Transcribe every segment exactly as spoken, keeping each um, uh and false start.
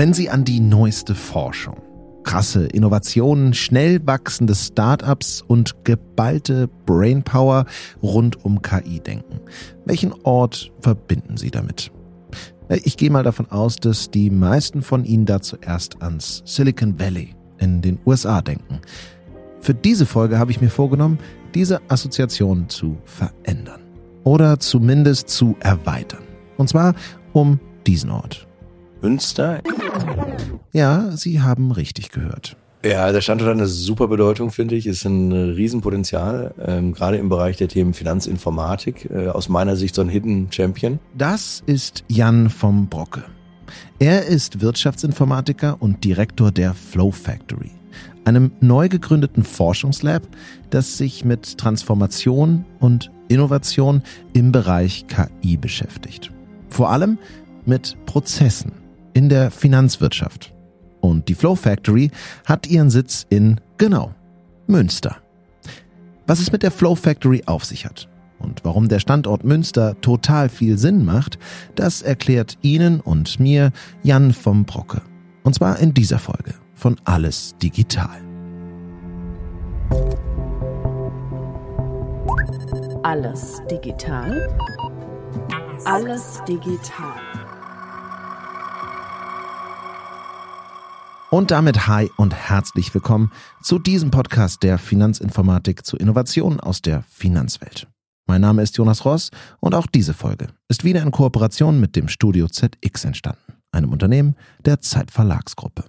Wenn Sie an die neueste Forschung, krasse Innovationen, schnell wachsende Startups und geballte Brainpower rund um K I denken, welchen Ort verbinden Sie damit? Ich gehe mal davon aus, dass die meisten von Ihnen da zuerst ans Silicon Valley in den U S A denken. Für diese Folge habe ich mir vorgenommen, diese Assoziation zu verändern oder zumindest zu erweitern. Und zwar um diesen Ort. Münster? Ja, Sie haben richtig gehört. Ja, der Standort hat eine super Bedeutung, finde ich. Ist ein Riesenpotenzial, ähm, gerade im Bereich der Themen Finanzinformatik. Äh, aus meiner Sicht so ein Hidden Champion. Das ist Jan vom Brocke. Er ist Wirtschaftsinformatiker und Direktor der Flow Factory, einem neu gegründeten Forschungslab, das sich mit Transformation und Innovation im Bereich K I beschäftigt. Vor allem mit Prozessen in der Finanzwirtschaft. Und die Flow Factory hat ihren Sitz in, genau, Münster. Was es mit der Flow Factory auf sich hat und warum der Standort Münster total viel Sinn macht, das erklärt Ihnen und mir Jan vom Brocke. Und zwar in dieser Folge von Alles Digital. Alles digital. Alles digital. Und damit hi und herzlich willkommen zu diesem Podcast der Finanzinformatik zu Innovationen aus der Finanzwelt. Mein Name ist Jonas Ross und auch diese Folge ist wieder in Kooperation mit dem Studio Z X entstanden, einem Unternehmen der Zeit Verlagsgruppe.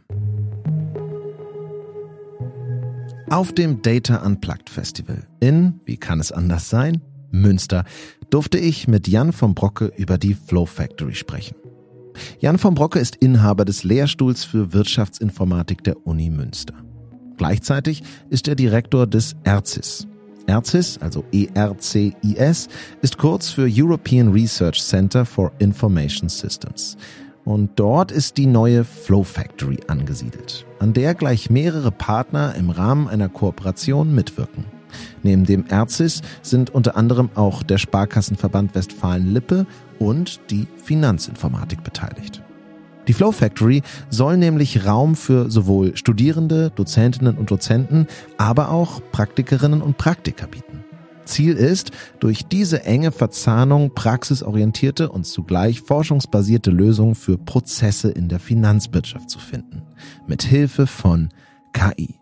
Auf dem Data Unplugged Festival in, wie kann es anders sein, Münster, durfte ich mit Jan vom Brocke über die Flow Factory sprechen. Jan vom Brocke ist Inhaber des Lehrstuhls für Wirtschaftsinformatik der Uni Münster. Gleichzeitig ist er Direktor des E R C I S. E R C I S, also E R C I S, ist kurz für European Research Center for Information Systems. Und dort ist die neue Flow Factory angesiedelt, an der gleich mehrere Partner im Rahmen einer Kooperation mitwirken. Neben dem E R C I S sind unter anderem auch der Sparkassenverband Westfalen-Lippe und die Finanzinformatik beteiligt. Die Flow Factory soll nämlich Raum für sowohl Studierende, Dozentinnen und Dozenten, aber auch Praktikerinnen und Praktiker bieten. Ziel ist, durch diese enge Verzahnung praxisorientierte und zugleich forschungsbasierte Lösungen für Prozesse in der Finanzwirtschaft zu finden, mit Hilfe von K I.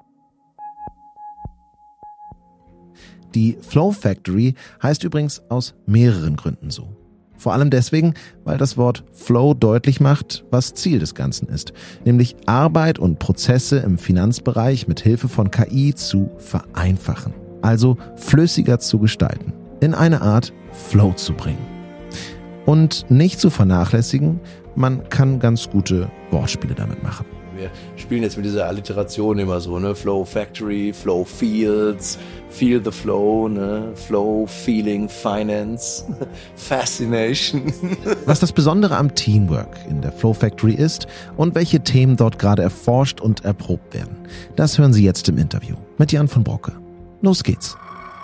Die Flow Factory heißt übrigens aus mehreren Gründen so. Vor allem deswegen, weil das Wort Flow deutlich macht, was Ziel des Ganzen ist, nämlich Arbeit und Prozesse im Finanzbereich mit Hilfe von K I zu vereinfachen, also flüssiger zu gestalten, in eine Art Flow zu bringen. Und nicht zu vernachlässigen, man kann ganz gute Wortspiele damit machen. Wir spielen jetzt mit dieser Alliteration immer so, ne? Flow Factory, Flow Fields, Feel the Flow, ne? Flow, Feeling, Finance, Fascination. Was das Besondere am Teamwork in der Flow Factory ist und welche Themen dort gerade erforscht und erprobt werden, das hören Sie jetzt im Interview mit Jan von Brocke. Los geht's.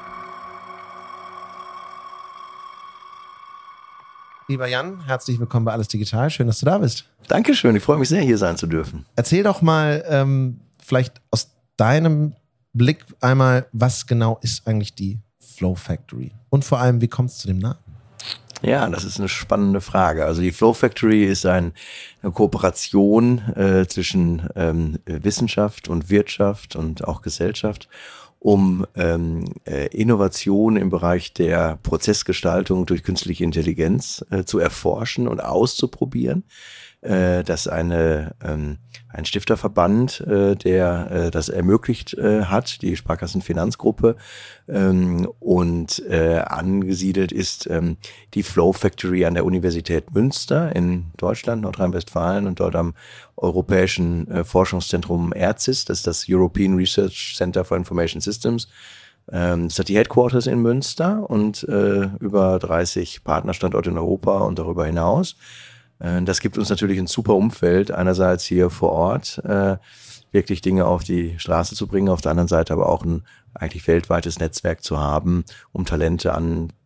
Lieber Jan, herzlich willkommen bei Alles Digital. Schön, dass du da bist. Dankeschön, ich freue mich sehr, hier sein zu dürfen. Erzähl doch mal ähm, vielleicht aus deinem Blick einmal, was genau ist eigentlich die Flow Factory? Und vor allem, wie kommt es zu dem Namen? Ja, das ist eine spannende Frage. Also die Flow Factory ist ein, eine Kooperation äh, zwischen ähm, Wissenschaft und Wirtschaft und auch Gesellschaft, um ähm, äh, Innovation im Bereich der Prozessgestaltung durch künstliche Intelligenz äh, zu erforschen und auszuprobieren. Äh, das ist eine, ähm, ein Stifterverband, äh, der äh, das ermöglicht äh, hat, die Sparkassenfinanzgruppe, ähm, und äh, angesiedelt ist ähm, die Flow Factory an der Universität Münster in Deutschland, Nordrhein-Westfalen, und dort am Europäischen äh, Forschungszentrum E R C I S, das ist das European Research Center for Information Systems. Ähm, das hat die Headquarters in Münster und äh, über dreißig Partnerstandorte in Europa und darüber hinaus. Äh, das gibt uns natürlich ein super Umfeld, einerseits hier vor Ort, äh, wirklich Dinge auf die Straße zu bringen, auf der anderen Seite aber auch ein eigentlich weltweites Netzwerk zu haben, um Talente an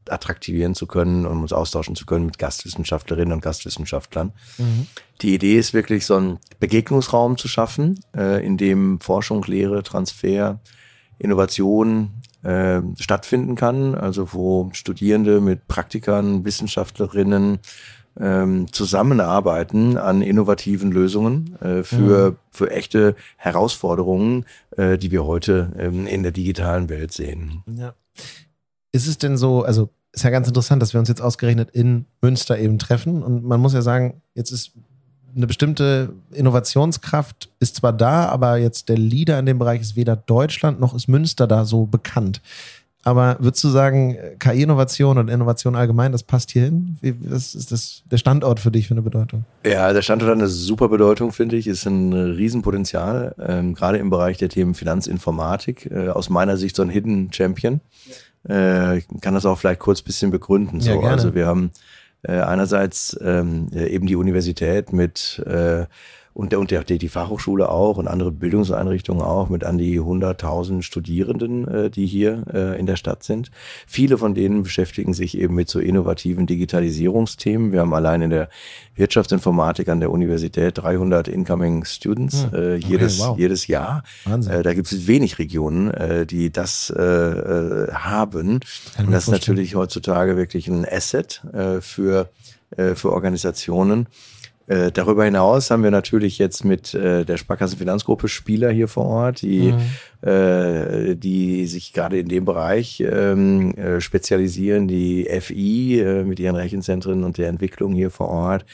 attraktivieren zu können und uns austauschen zu können mit Gastwissenschaftlerinnen und Gastwissenschaftlern. Mhm. Die Idee ist wirklich, so einen Begegnungsraum zu schaffen, äh, in dem Forschung, Lehre, Transfer, Innovation äh, stattfinden kann, also wo Studierende mit Praktikern, Wissenschaftlerinnen ähm, zusammenarbeiten an innovativen Lösungen äh, für, mhm. für echte Herausforderungen, äh, die wir heute ähm, in der digitalen Welt sehen. Ja. Ist es denn so, also ist ja ganz interessant, dass wir uns jetzt ausgerechnet in Münster eben treffen und man muss ja sagen, jetzt ist eine bestimmte Innovationskraft ist zwar da, aber jetzt der Leader in dem Bereich ist weder Deutschland noch ist Münster da so bekannt. Aber würdest du sagen, K I-Innovation und Innovation allgemein, das passt hier hin? Wie, was ist das, der Standort für dich für eine Bedeutung? Ja, der Standort hat eine super Bedeutung, finde ich. Ist ein Riesenpotenzial, ähm, gerade im Bereich der Themen Finanzinformatik. Äh, aus meiner Sicht so ein Hidden Champion. Äh, ich kann das auch vielleicht kurz ein bisschen begründen. So. Ja, also wir haben äh, einerseits ähm, eben die Universität mit äh, und, der, und der, die Fachhochschule auch und andere Bildungseinrichtungen auch mit an die hunderttausend Studierenden, äh, die hier äh, in der Stadt sind. Viele von denen beschäftigen sich eben mit so innovativen Digitalisierungsthemen. Wir haben allein in der Wirtschaftsinformatik an der Universität dreihundert Incoming Students hm. äh, jedes, okay, wow. jedes Jahr. Wahnsinn. Äh, da gibt es wenig Regionen, äh, die das äh, äh, haben. Kann und das ist natürlich heutzutage wirklich ein Asset äh, für, äh, für Organisationen. Äh, darüber hinaus haben wir natürlich jetzt mit äh, der Sparkassenfinanzgruppe Spieler hier vor Ort, die, mhm. äh, die sich gerade in dem Bereich ähm, äh, spezialisieren, die F I äh, mit ihren Rechenzentren und der Entwicklung hier vor Ort.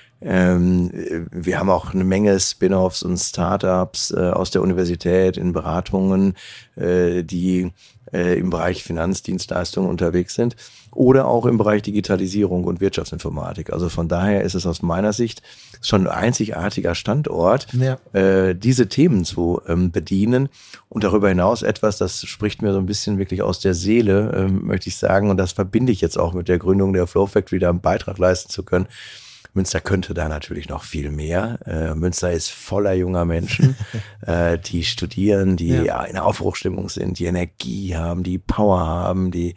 Ähm, wir haben auch eine Menge Spin-offs und Startups äh, aus der Universität in Beratungen, äh, die äh, im Bereich Finanzdienstleistungen unterwegs sind oder auch im Bereich Digitalisierung und Wirtschaftsinformatik. Also von daher ist es aus meiner Sicht schon ein einzigartiger Standort, ja. äh, diese Themen zu ähm, bedienen und darüber hinaus etwas, das spricht mir so ein bisschen wirklich aus der Seele, ähm, möchte ich sagen, und das verbinde ich jetzt auch mit der Gründung der Flow Factory, da einen Beitrag leisten zu können. Münster könnte da natürlich noch viel mehr. Äh, Münster ist voller junger Menschen, äh, die studieren, die ja. ja in Aufbruchstimmung sind, die Energie haben, die Power haben, die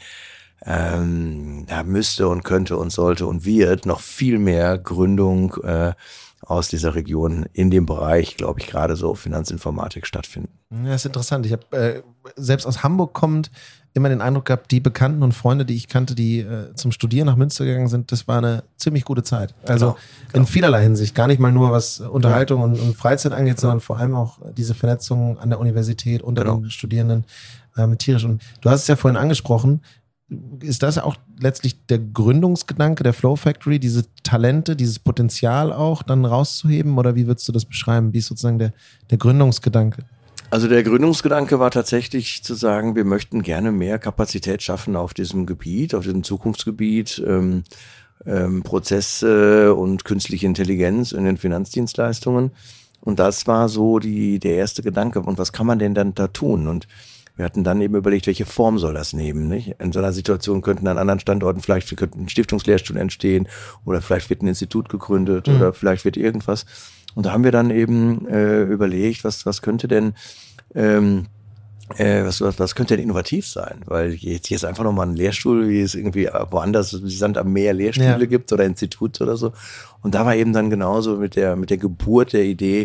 ähm, da müsste und könnte und sollte und wird noch viel mehr Gründung äh, aus dieser Region in dem Bereich, glaube ich, gerade so Finanzinformatik stattfinden. Ja, ist interessant. Ich habe äh, selbst aus Hamburg kommend immer den Eindruck gehabt, die Bekannten und Freunde, die ich kannte, die äh, zum Studieren nach Münster gegangen sind, das war eine ziemlich gute Zeit. Also genau, genau. in vielerlei Hinsicht. Gar nicht mal nur, was Unterhaltung ja. und, und Freizeit angeht, sondern vor allem auch diese Vernetzung an der Universität unter genau. den Studierenden ähm, tierisch. Und du hast es ja vorhin angesprochen, ist das auch letztlich der Gründungsgedanke der Flow Factory, diese Talente, dieses Potenzial auch dann rauszuheben? Oder wie würdest du das beschreiben? Wie ist sozusagen der, der Gründungsgedanke? Also der Gründungsgedanke war tatsächlich zu sagen, wir möchten gerne mehr Kapazität schaffen auf diesem Gebiet, auf diesem Zukunftsgebiet, ähm, ähm, Prozesse und künstliche Intelligenz in den Finanzdienstleistungen. Und das war so die der erste Gedanke. Und was kann man denn dann da tun? Und wir hatten dann eben überlegt, welche Form soll das nehmen, nicht? In so einer Situation könnten an anderen Standorten vielleicht könnte ein Stiftungslehrstuhl entstehen oder vielleicht wird ein Institut gegründet mhm. oder vielleicht wird irgendwas. Und da haben wir dann eben äh, überlegt, was was könnte denn ähm, äh, was, was was könnte denn innovativ sein? Weil jetzt hier ist einfach nochmal ein Lehrstuhl, wie es irgendwie woanders wie Sand am Meer Lehrstühle ja. gibt oder Institut oder so. Und da war eben dann genauso mit der mit der Geburt der Idee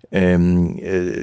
ähm,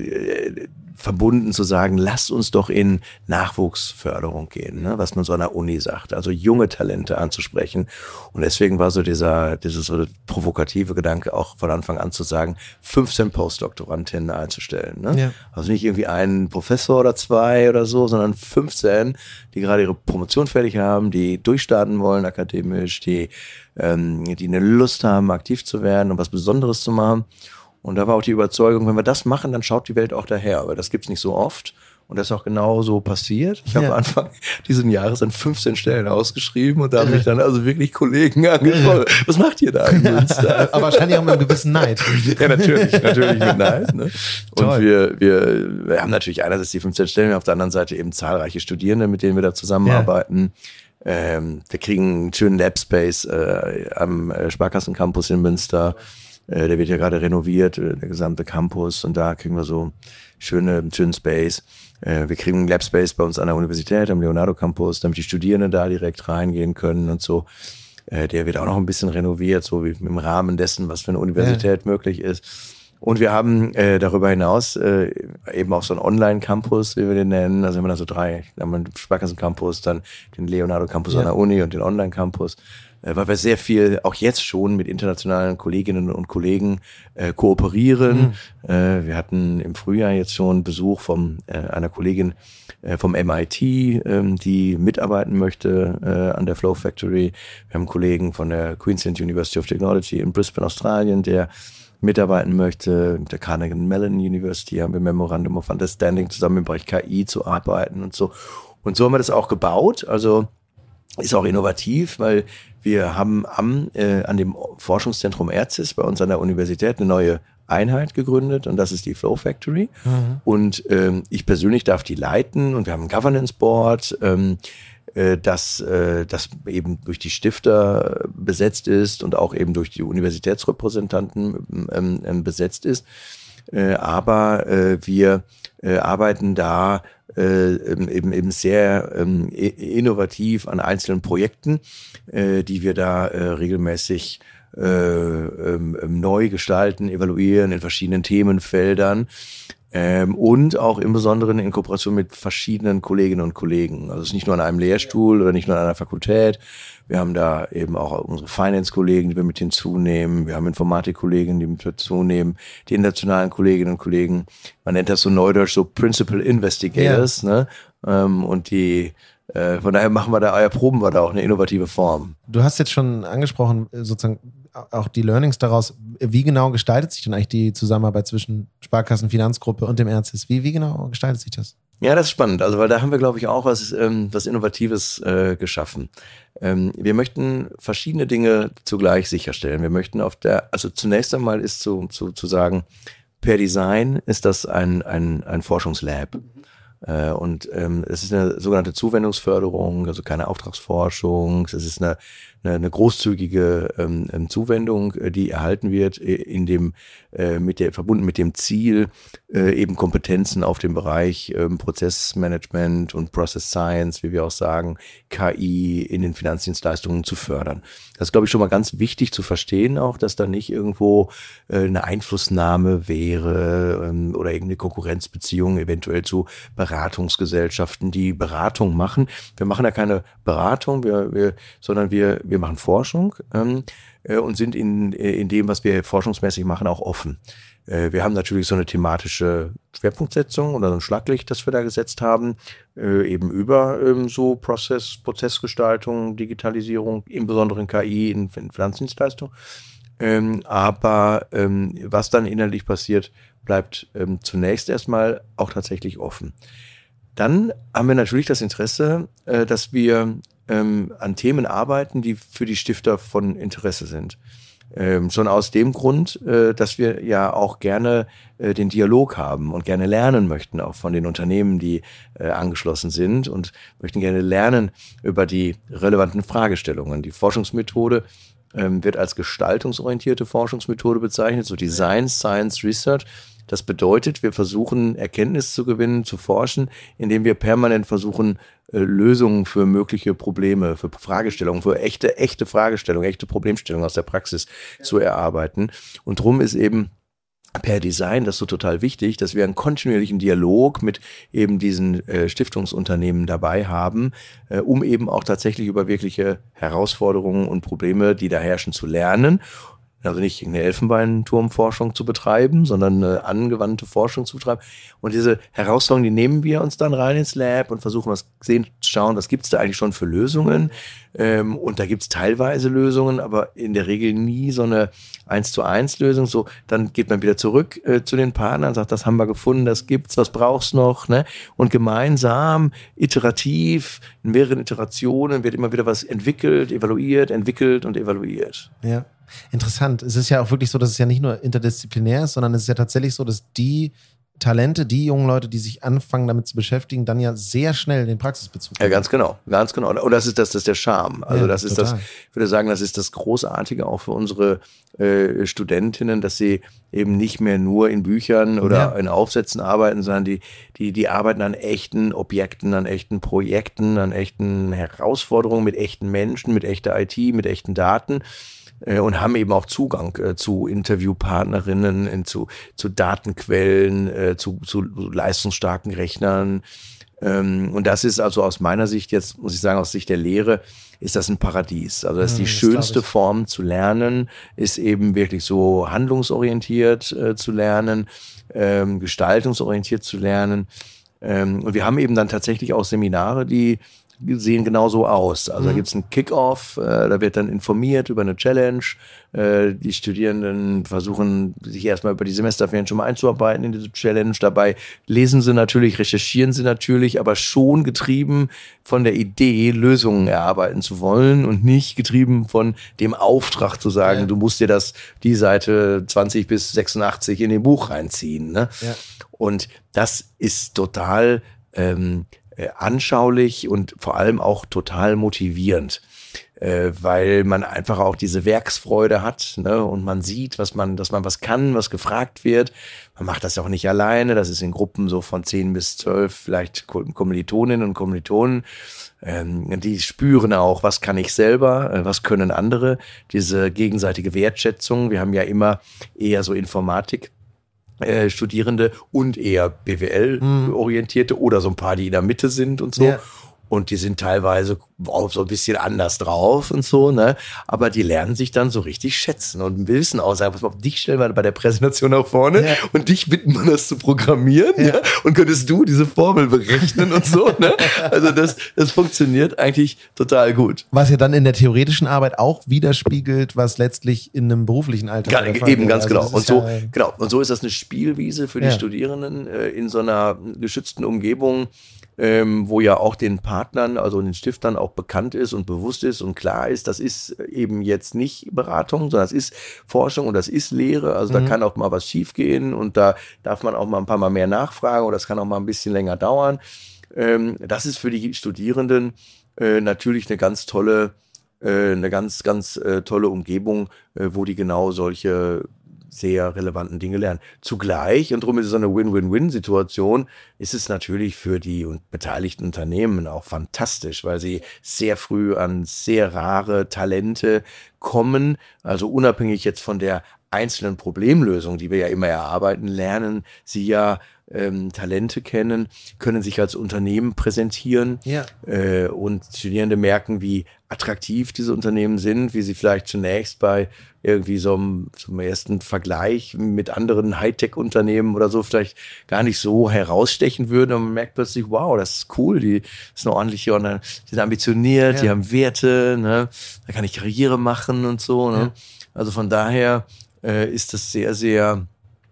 äh, verbunden zu sagen, lasst uns doch in Nachwuchsförderung gehen, ne? Was man so an der Uni sagt, also junge Talente anzusprechen. Und deswegen war so dieser, dieses so provokative Gedanke auch von Anfang an zu sagen, fünfzehn Postdoktorandinnen einzustellen. Ne? Ja. Also nicht irgendwie einen Professor oder zwei oder so, sondern fünfzehn, die gerade ihre Promotion fertig haben, die durchstarten wollen akademisch, die, ähm, die eine Lust haben, aktiv zu werden und was Besonderes zu machen. Und da war auch die Überzeugung, wenn wir das machen, dann schaut die Welt auch daher. Aber das gibt's nicht so oft. Und das ist auch genau so passiert. Ich ja. habe Anfang diesen Jahres dann fünfzehn Stellen ausgeschrieben und da haben mich dann also wirklich Kollegen angesprochen. Was macht ihr da in Münster? Aber wahrscheinlich auch mit einem gewissen Neid. Ja, natürlich, natürlich mit Neid. Ne? Und wir, wir, wir haben natürlich einerseits die fünfzehn Stellen, auf der anderen Seite eben zahlreiche Studierende, mit denen wir da zusammenarbeiten. Ja. Ähm, wir kriegen einen schönen Labspace äh, am Sparkassencampus in Münster. Äh, der wird ja gerade renoviert, äh, der gesamte Campus, und da kriegen wir so schöne, schönen Space. Äh, wir kriegen einen Lab Space bei uns an der Universität, am Leonardo Campus, damit die Studierenden da direkt reingehen können und so. Äh, der wird auch noch ein bisschen renoviert, so wie im Rahmen dessen, was für eine Universität ja. möglich ist. Und wir haben äh, darüber hinaus äh, eben auch so einen Online-Campus, wie wir den nennen. Also haben wir da so drei, da haben wir den Sparkassen-Campus, dann den Leonardo-Campus ja. an der Uni und den Online-Campus. Äh, weil wir sehr viel, auch jetzt schon, mit internationalen Kolleginnen und Kollegen äh, kooperieren. Mhm. Äh, wir hatten im Frühjahr jetzt schon Besuch von äh, einer Kollegin äh, vom M I T, ähm, die mitarbeiten möchte äh, an der Flow Factory. Wir haben einen Kollegen von der Queensland University of Technology in Brisbane, Australien, der mitarbeiten möchte. Mit der Carnegie Mellon University haben wir Memorandum of Understanding, zusammen im Bereich K I zu arbeiten und so. Und so haben wir das auch gebaut. Also ist auch innovativ, weil wir haben am äh, an dem Forschungszentrum Erzis bei uns an der Universität eine neue Einheit gegründet, und das ist die Flow Factory. Mhm. Und ähm, ich persönlich darf die leiten, und wir haben ein Governance Board, ähm, dass das eben durch die Stifter besetzt ist und auch eben durch die Universitätsrepräsentanten ähm, besetzt ist. Äh, aber äh, wir äh, arbeiten da äh, eben, eben sehr ähm, innovativ an einzelnen Projekten, äh, die wir da äh, regelmäßig äh, ähm, neu gestalten, evaluieren in verschiedenen Themenfeldern. Ähm, und auch im Besonderen in Kooperation mit verschiedenen Kolleginnen und Kollegen. Also es ist nicht nur an einem Lehrstuhl oder nicht nur an einer Fakultät. Wir haben da eben auch unsere Finance-Kollegen, die wir mit hinzunehmen. Wir haben Informatik-Kollegen, die mit hinzunehmen. Die internationalen Kolleginnen und Kollegen. Man nennt das so neudeutsch so Principal Investigators. Ja. Ne? Ähm, und die äh, von daher machen wir da, erproben wir da auch eine innovative Form. Du hast jetzt schon angesprochen, sozusagen auch die Learnings daraus. Wie genau gestaltet sich denn eigentlich die Zusammenarbeit zwischen Sparkassen, Finanzgruppe und dem Erzis? Wie, wie genau gestaltet sich das? Ja, das ist spannend. Also, weil da haben wir, glaube ich, auch was, ähm, was Innovatives äh, geschaffen. Ähm, wir möchten verschiedene Dinge zugleich sicherstellen. Wir möchten auf der, also zunächst einmal ist zu, zu, zu sagen, per Design ist das ein, ein, ein Forschungslab. Äh, und ähm, es ist eine sogenannte Zuwendungsförderung, also keine Auftragsforschung. Es ist eine, eine, eine großzügige ähm, Zuwendung, die erhalten wird, in dem äh, mit der verbunden mit dem Ziel, äh, eben Kompetenzen auf dem Bereich ähm, Prozessmanagement und Process Science, wie wir auch sagen, K I in den Finanzdienstleistungen zu fördern. Das ist, glaube ich, schon mal ganz wichtig zu verstehen, auch, dass da nicht irgendwo äh, eine Einflussnahme wäre ähm, oder irgendeine Konkurrenzbeziehung eventuell zu Beratungsgesellschaften, die Beratung machen. Wir machen ja keine Beratung, wir, wir, sondern wir, wir machen Forschung ähm, äh, und sind in, in dem, was wir forschungsmäßig machen, auch offen. Äh, wir haben natürlich so eine thematische Schwerpunktsetzung oder so ein Schlaglicht, das wir da gesetzt haben, äh, eben über ähm, so Prozess, Prozessgestaltung, Digitalisierung, im Besonderen K I in, in Finanzdienstleistungen. Ähm, aber ähm, was dann inhaltlich passiert, bleibt ähm, zunächst erstmal auch tatsächlich offen. Dann haben wir natürlich das Interesse, äh, dass wir ähm, an Themen arbeiten, die für die Stifter von Interesse sind. Ähm, schon aus dem Grund, äh, dass wir ja auch gerne äh, den Dialog haben und gerne lernen möchten, auch von den Unternehmen, die äh, angeschlossen sind, und möchten gerne lernen über die relevanten Fragestellungen. Die Forschungsmethode ähm, wird als gestaltungsorientierte Forschungsmethode bezeichnet, so Design, Science, Research. Das bedeutet, wir versuchen, Erkenntnis zu gewinnen, zu forschen, indem wir permanent versuchen, äh, Lösungen für mögliche Probleme, für Fragestellungen, für echte, echte Fragestellungen, echte Problemstellungen aus der Praxis ja. zu erarbeiten. Und drum ist eben per Design das so total wichtig, dass wir einen kontinuierlichen Dialog mit eben diesen äh, Stiftungsunternehmen dabei haben, äh, um eben auch tatsächlich über wirkliche Herausforderungen und Probleme, die da herrschen, zu lernen. Also nicht eine Elfenbeinturmforschung zu betreiben, sondern eine angewandte Forschung zu betreiben. Und diese Herausforderungen, die nehmen wir uns dann rein ins Lab und versuchen was sehen, zu schauen, was gibt's da eigentlich schon für Lösungen. Ähm, und da gibt's teilweise Lösungen, aber in der Regel nie so eine eins zu eins Lösung. So, dann geht man wieder zurück äh, zu den Partnern, sagt, das haben wir gefunden, das gibt's, was brauchst noch, ne? Und gemeinsam, iterativ, in mehreren Iterationen wird immer wieder was entwickelt, evaluiert, entwickelt und evaluiert. Ja. Interessant. Es ist ja auch wirklich so, dass es ja nicht nur interdisziplinär ist, sondern es ist ja tatsächlich so, dass die Talente, die jungen Leute, die sich anfangen damit zu beschäftigen, dann ja sehr schnell den Praxisbezug. Ja, ganz genau, ganz genau. Und das ist das, das ist der Charme. Also Ja, das ist total. das, ich würde sagen, das ist das Großartige auch für unsere äh, Studentinnen, dass sie eben nicht mehr nur in Büchern oder Ja. in Aufsätzen arbeiten, sondern die, die, die arbeiten an echten Objekten, an echten Projekten, an echten Herausforderungen mit echten Menschen, mit echter I T, mit echten Daten. Und haben eben auch Zugang äh, zu Interviewpartnerinnen, in, zu, zu Datenquellen, äh, zu, zu leistungsstarken Rechnern. Ähm, und das ist also aus meiner Sicht jetzt, muss ich sagen, aus Sicht der Lehre, ist das ein Paradies. Also das ist Ja, die das schönste glaub ich. Form zu lernen, ist eben wirklich so handlungsorientiert äh, zu lernen, ähm, gestaltungsorientiert zu lernen. Ähm, und wir haben eben dann tatsächlich auch Seminare, die Die sehen genau so aus. Also Mhm. da gibt's einen Kick-Off, äh, da wird dann informiert über eine Challenge. Äh, die Studierenden versuchen, sich erstmal über die Semesterferien schon mal einzuarbeiten in diese Challenge. Dabei lesen sie natürlich, recherchieren sie natürlich, aber schon getrieben von der Idee, Lösungen erarbeiten zu wollen und nicht getrieben von dem Auftrag zu sagen, Ja. du musst dir das, die Seite zwanzig bis sechsundachtzig in dem Buch reinziehen. Ne? Ja. Und das ist total ähm, äh, anschaulich und vor allem auch total motivierend, äh, weil man einfach auch diese Werksfreude hat, ne? Und man sieht, was man, dass man was kann, was gefragt wird. Man macht das ja auch nicht alleine, das ist in Gruppen so von zehn bis zwölf vielleicht Ko- Kommilitoninnen und Kommilitonen. Ähm, die spüren auch, was kann ich selber, äh, was können andere. Diese gegenseitige Wertschätzung, wir haben ja immer eher so Informatik. Äh, Studierende und eher B W L-orientierte oder so ein paar, die in der Mitte sind und so. Ja. Und die sind teilweise auch so ein bisschen anders drauf und so, ne? Aber die lernen sich dann so richtig schätzen und wissen auch, sagen, pass mal auf, dich stellen wir bei der Präsentation nach vorne Ja. und dich bitten wir das zu programmieren, ja. Ja. Und könntest du diese Formel berechnen und so, ne? Also das, das funktioniert eigentlich total gut. Was ja dann in der theoretischen Arbeit auch widerspiegelt, was letztlich in einem beruflichen Alltag Ga- der Fall eben wäre. ganz Also genau. das Und ist so, ja- genau. Und so ist das eine Spielwiese für die Ja. Studierenden äh, in so einer geschützten Umgebung, ähm, wo ja auch den Partnern, also den Stiftern auch bekannt ist und bewusst ist und klar ist, das ist eben jetzt nicht Beratung, sondern das ist Forschung und das ist Lehre. Also Mhm. da kann auch mal was schiefgehen und da darf man auch mal ein paar Mal mehr nachfragen oder das kann auch mal ein bisschen länger dauern. Ähm, das ist für die Studierenden äh, natürlich eine ganz tolle äh, eine ganz, ganz äh, tolle Umgebung, äh, wo die genau solche sehr relevanten Dinge lernen. Zugleich, und darum ist es so eine Win-Win-Win-Situation, ist es natürlich für die und beteiligten Unternehmen auch fantastisch, weil sie sehr früh an sehr rare Talente kommen, also unabhängig jetzt von der einzelnen Problemlösung, die wir ja immer erarbeiten, lernen sie ja ähm, Talente kennen, können sich als Unternehmen präsentieren Ja. äh, und Studierende merken, wie attraktiv diese Unternehmen sind, wie sie vielleicht zunächst bei irgendwie so einem, so einem ersten Vergleich mit anderen Hightech-Unternehmen oder so vielleicht gar nicht so herausstechen würden und man merkt plötzlich, wow, das ist cool, die ist eine ordentliche, und dann, die sind ambitioniert, Ja. die haben Werte, ne? Da kann ich Karriere machen und so. Ne? Ja. Also von daher äh, ist das sehr, sehr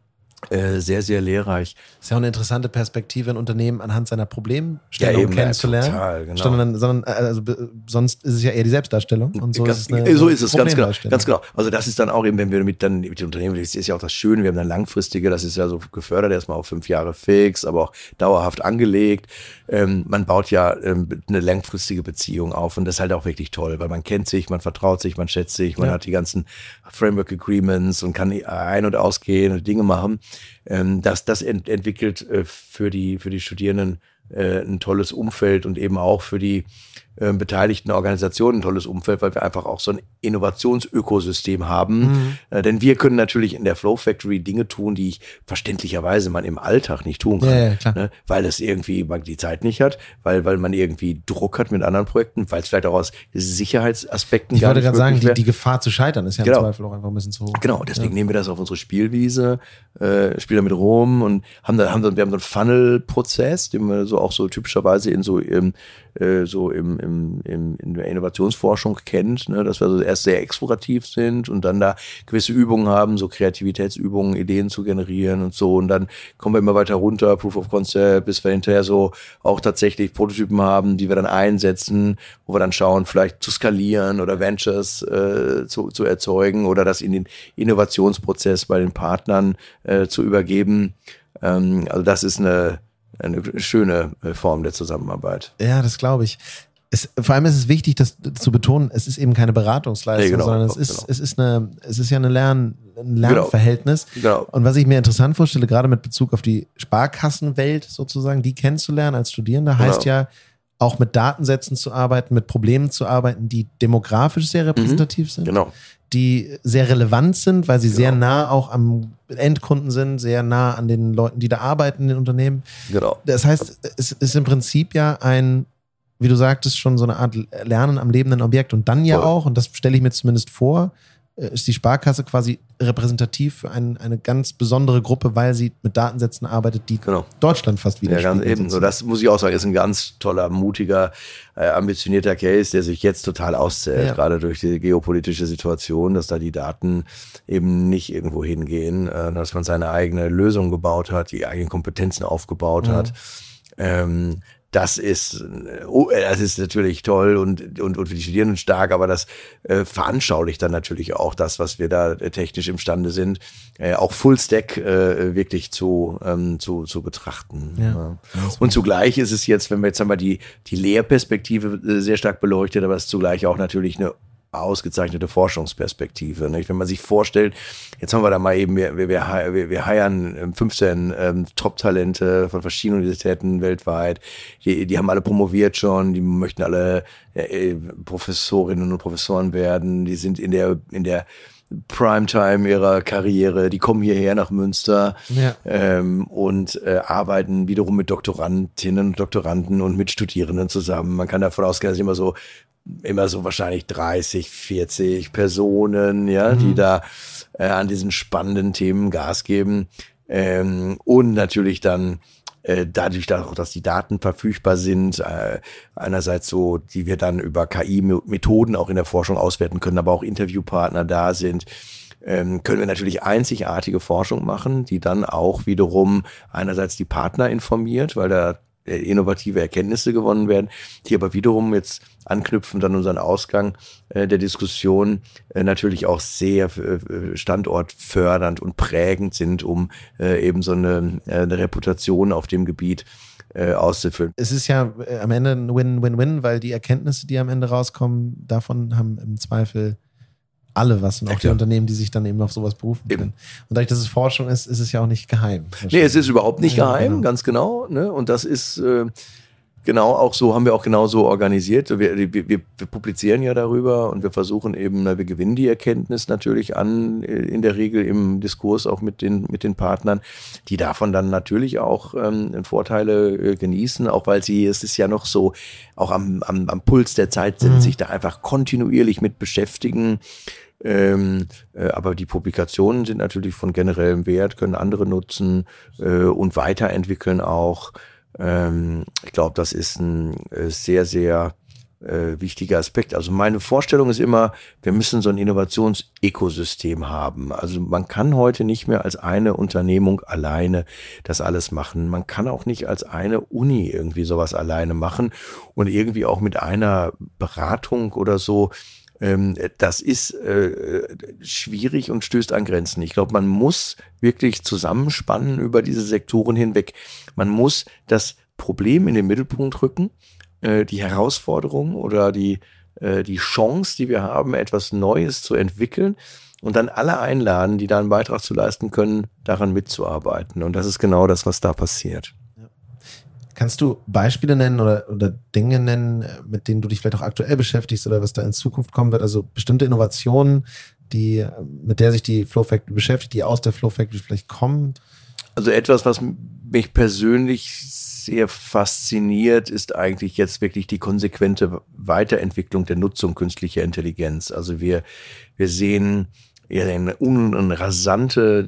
Äh, sehr, sehr lehrreich. Ist ja auch eine interessante Perspektive, ein Unternehmen anhand seiner Problemstellung Ja, eben, ja, kennenzulernen. total, genau. Sondern, sondern also, be- sonst ist es ja eher die Selbstdarstellung. Und so ganz, ist es eine, so ist es, ganz genau, Problemdarstellung. ganz genau. Also das ist dann auch eben, wenn wir mit dann mit den Unternehmen, das ist ja auch das Schöne, wir haben dann langfristige, das ist ja so gefördert, erstmal auf fünf Jahre fix, aber auch dauerhaft angelegt. Ähm, man baut ja ähm, eine langfristige Beziehung auf und das ist halt auch wirklich toll, weil man kennt sich, man vertraut sich, man schätzt sich, man Ja. hat die ganzen Framework Agreements und kann ein- und ausgehen und Dinge machen. Ähm, das das ent entwickelt äh, für die für die Studierenden äh, ein tolles Umfeld und eben auch für die äh, beteiligten Organisationen ein tolles Umfeld, weil wir einfach auch so ein Innovationsökosystem haben. Mhm. Äh, denn wir können natürlich in der Flow Factory Dinge tun, die ich verständlicherweise man im Alltag nicht tun kann. Ja, ja, klar. Ne? Weil es irgendwie man die Zeit nicht hat, weil weil man irgendwie Druck hat mit anderen Projekten, weil es vielleicht auch aus Sicherheitsaspekten Ich gar wollte nicht gerade sagen, möglich die, wäre. die Gefahr zu scheitern ist ja Genau. im Zweifel auch einfach ein bisschen zu hoch. Genau, deswegen nehmen wir das auf unsere Spielwiese, äh, spielen damit rum und haben dann, haben dann, wir haben so einen Funnel-Prozess, den wir so auch so typischerweise in so im, äh, so im, im, im, in der Innovationsforschung kennt, ne, dass wir also erst sehr explorativ sind und dann da gewisse Übungen haben, so Kreativitätsübungen, Ideen zu generieren und so und dann kommen wir immer weiter runter, Proof of Concept, bis wir hinterher so auch tatsächlich Prototypen haben, die wir dann einsetzen, wo wir dann schauen, vielleicht zu skalieren oder Ventures äh, zu, zu erzeugen oder das in den Innovationsprozess bei den Partnern äh, zu übergeben. Ähm, also das ist eine, eine schöne Form der Zusammenarbeit. Ja, das glaube ich. Es, vor allem ist es wichtig, das zu betonen, es ist eben keine Beratungsleistung, nee, genau, sondern es ist, genau. es ist eine, es ist ja eine Lern, ein Lernverhältnis. Genau. Genau. Und was ich mir interessant vorstelle, gerade mit Bezug auf die Sparkassenwelt sozusagen, die kennenzulernen als Studierender, heißt genau. ja, auch mit Datensätzen zu arbeiten, mit Problemen zu arbeiten, die demografisch sehr repräsentativ mhm. sind. Genau. Die sehr relevant sind, weil sie genau. sehr nah auch am Endkunden sind, sehr nah an den Leuten, die da arbeiten in den Unternehmen. Genau. Das heißt, es ist im Prinzip ja ein, wie du sagtest, schon so eine Art Lernen am lebenden Objekt. Und dann ja Voll. auch, und das stelle ich mir zumindest vor, ist die Sparkasse quasi repräsentativ für ein, eine ganz besondere Gruppe, weil sie mit Datensätzen arbeitet, die genau. Deutschland fast wieder ja, ganz eben. So, das muss ich auch sagen, ist ein ganz toller, mutiger, äh, ambitionierter Case, der sich jetzt total auszählt, ja. gerade durch die geopolitische Situation, dass da die Daten eben nicht irgendwo hingehen, äh, dass man seine eigene Lösung gebaut hat, die eigenen Kompetenzen aufgebaut mhm. hat. Ähm, Das ist, oh, das ist natürlich toll und, und, und für die Studierenden stark, aber das äh, veranschaulicht dann natürlich auch das, was wir da technisch imstande sind, äh, auch Fullstack äh, wirklich zu, ähm, zu, zu betrachten. Ja. Ja. Und zugleich ist es jetzt, wenn wir jetzt einmal die, die Lehrperspektive äh, sehr stark beleuchtet, aber es ist zugleich auch natürlich eine ausgezeichnete Forschungsperspektive. Nicht? Wenn man sich vorstellt, jetzt haben wir da mal eben, wir, wir, wir, wir heiern fünfzehn ähm, Top-Talente von verschiedenen Universitäten weltweit, die, die haben alle promoviert schon, die möchten alle äh, Professorinnen und Professoren werden, die sind in der, in der Primetime ihrer Karriere, die kommen hierher nach Münster ja. ähm, und äh, arbeiten wiederum mit Doktorandinnen und Doktoranden und mit Studierenden zusammen. Man kann davon ausgehen, dass immer so immer so wahrscheinlich dreißig, vierzig Personen, ja, mhm. die da äh, an diesen spannenden Themen Gas geben. Ähm, und natürlich dann äh, dadurch auch, dass die Daten verfügbar sind, äh, einerseits so, die wir dann über K I-Methoden auch in der Forschung auswerten können, aber auch Interviewpartner da sind, ähm, können wir natürlich einzigartige Forschung machen, die dann auch wiederum einerseits die Partner informiert, weil da innovative Erkenntnisse gewonnen werden, die aber wiederum jetzt anknüpfend an unseren Ausgang äh, der Diskussion äh, natürlich auch sehr äh, standortfördernd und prägend sind, um äh, eben so eine, äh, eine Reputation auf dem Gebiet äh, auszufüllen. Es ist ja äh, am Ende ein Win-Win-Win, weil die Erkenntnisse, die am Ende rauskommen, davon haben im Zweifel alle was und auch ja, die Unternehmen, die sich dann eben auf sowas berufen können. Und dadurch, dass es Forschung ist, ist es ja auch nicht geheim. Nee, es ist überhaupt nicht ja, geheim, genau. ganz genau. Ne? Und das ist äh, genau auch so, haben wir auch genau so organisiert. Wir, wir, wir, wir publizieren ja darüber und wir versuchen eben, na, wir gewinnen die Erkenntnis natürlich an, in der Regel im Diskurs auch mit den, mit den Partnern, die davon dann natürlich auch ähm, Vorteile äh, genießen, auch weil sie, es ist ja noch so, auch am, am, am Puls der Zeit sind, mhm. sich da einfach kontinuierlich mit beschäftigen. Ähm, äh, aber die Publikationen sind natürlich von generellem Wert, können andere nutzen äh, und weiterentwickeln auch. Ähm, ich glaube, das ist ein äh, sehr, sehr äh, wichtiger Aspekt. Also meine Vorstellung ist immer, wir müssen so ein Innovationsökosystem haben. Also man kann heute nicht mehr als eine Unternehmung alleine das alles machen. Man kann auch nicht als eine Uni irgendwie sowas alleine machen und irgendwie auch mit einer Beratung oder so. Das ist äh, schwierig und stößt an Grenzen. Ich glaube, man muss wirklich zusammenspannen über diese Sektoren hinweg. Man muss das Problem in den Mittelpunkt rücken, äh, die Herausforderung oder die, äh, die Chance, die wir haben, etwas Neues zu entwickeln und dann alle einladen, die da einen Beitrag zu leisten können, daran mitzuarbeiten. Und das ist genau das, was da passiert. Kannst du Beispiele nennen oder, oder Dinge nennen, mit denen du dich vielleicht auch aktuell beschäftigst oder was da in Zukunft kommen wird? Also bestimmte Innovationen, die, mit der sich die Flow Factory beschäftigt, die aus der Flow Factory vielleicht kommen? Also etwas, was mich persönlich sehr fasziniert, ist eigentlich jetzt wirklich die konsequente Weiterentwicklung der Nutzung künstlicher Intelligenz. Also wir, wir sehen ja eine, eine rasante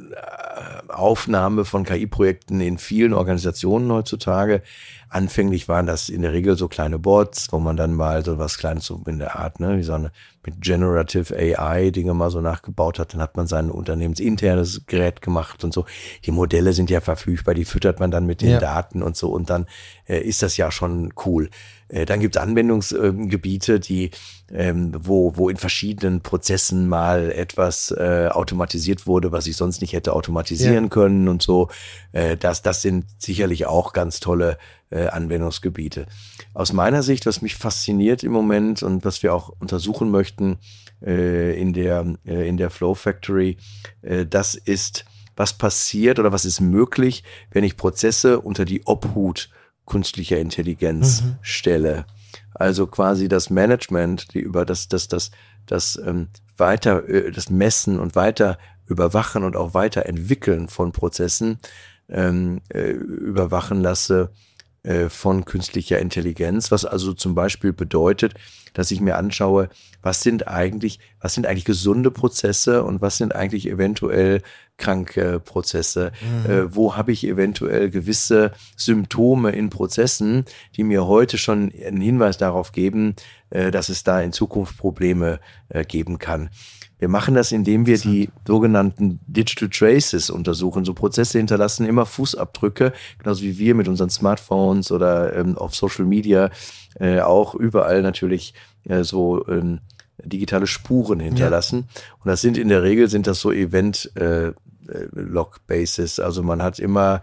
Aufnahme von K I-Projekten in vielen Organisationen heutzutage. Anfänglich waren das in der Regel so kleine Bots, wo man dann mal so was Kleines so in der Art, ne, wie so eine mit Generative A I Dinge mal so nachgebaut hat. Dann hat man sein unternehmensinternes Gerät gemacht und so. Die Modelle sind ja verfügbar, die füttert man dann mit den ja. Daten und so und dann äh, ist das ja schon cool. Äh, dann gibt es Anwendungsgebiete, die ähm, wo wo in verschiedenen Prozessen mal etwas äh, automatisiert wurde, was ich sonst nicht hätte automatisieren ja. können und so. Äh, das das sind sicherlich auch ganz tolle äh, Anwendungsgebiete. Aus meiner Sicht, was mich fasziniert im Moment und was wir auch untersuchen möchten äh, in der äh, in der Flow Factory, äh, das ist, was passiert oder was ist möglich, wenn ich Prozesse unter die Obhut künstlicher Intelligenz mhm. stelle. Also quasi das Management, die über das, das, das, das ähm, weiter, das Messen und weiter überwachen und auch weiterentwickeln von Prozessen ähm, äh, überwachen lasse äh, von künstlicher Intelligenz, was also zum Beispiel bedeutet, dass ich mir anschaue, was sind eigentlich, was sind eigentlich gesunde Prozesse und was sind eigentlich eventuell kranke Prozesse, mhm. äh, wo habe ich eventuell gewisse Symptome in Prozessen, die mir heute schon einen Hinweis darauf geben, äh, dass es da in Zukunft Probleme äh, geben kann. Wir machen das, indem wir die sogenannten Digital Traces untersuchen. So Prozesse hinterlassen immer Fußabdrücke, genauso wie wir mit unseren Smartphones oder ähm, auf Social Media äh, auch überall natürlich äh, so ähm, digitale Spuren hinterlassen. Ja. Und das sind in der Regel sind das so Event äh, Log-Bases. Also man hat immer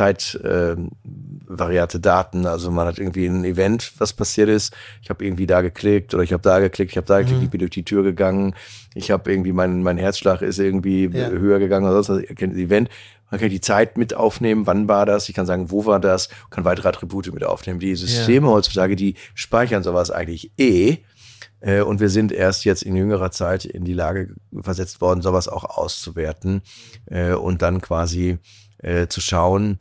zeitvariate äh, Daten. Also man hat irgendwie ein Event, was passiert ist. Ich habe irgendwie da geklickt oder ich habe da geklickt, ich habe da geklickt, mhm. ich bin durch die Tür gegangen. Ich habe irgendwie, mein mein Herzschlag ist irgendwie ja. höher gegangen oder sonst was. Ich kenne das Event. Man kann die Zeit mit aufnehmen, wann war das, ich kann sagen, wo war das, kann weitere Attribute mit aufnehmen. Die Systeme ja. heutzutage, die speichern sowas eigentlich eh. Und wir sind erst jetzt in jüngerer Zeit in die Lage versetzt worden, sowas auch auszuwerten und dann quasi zu schauen,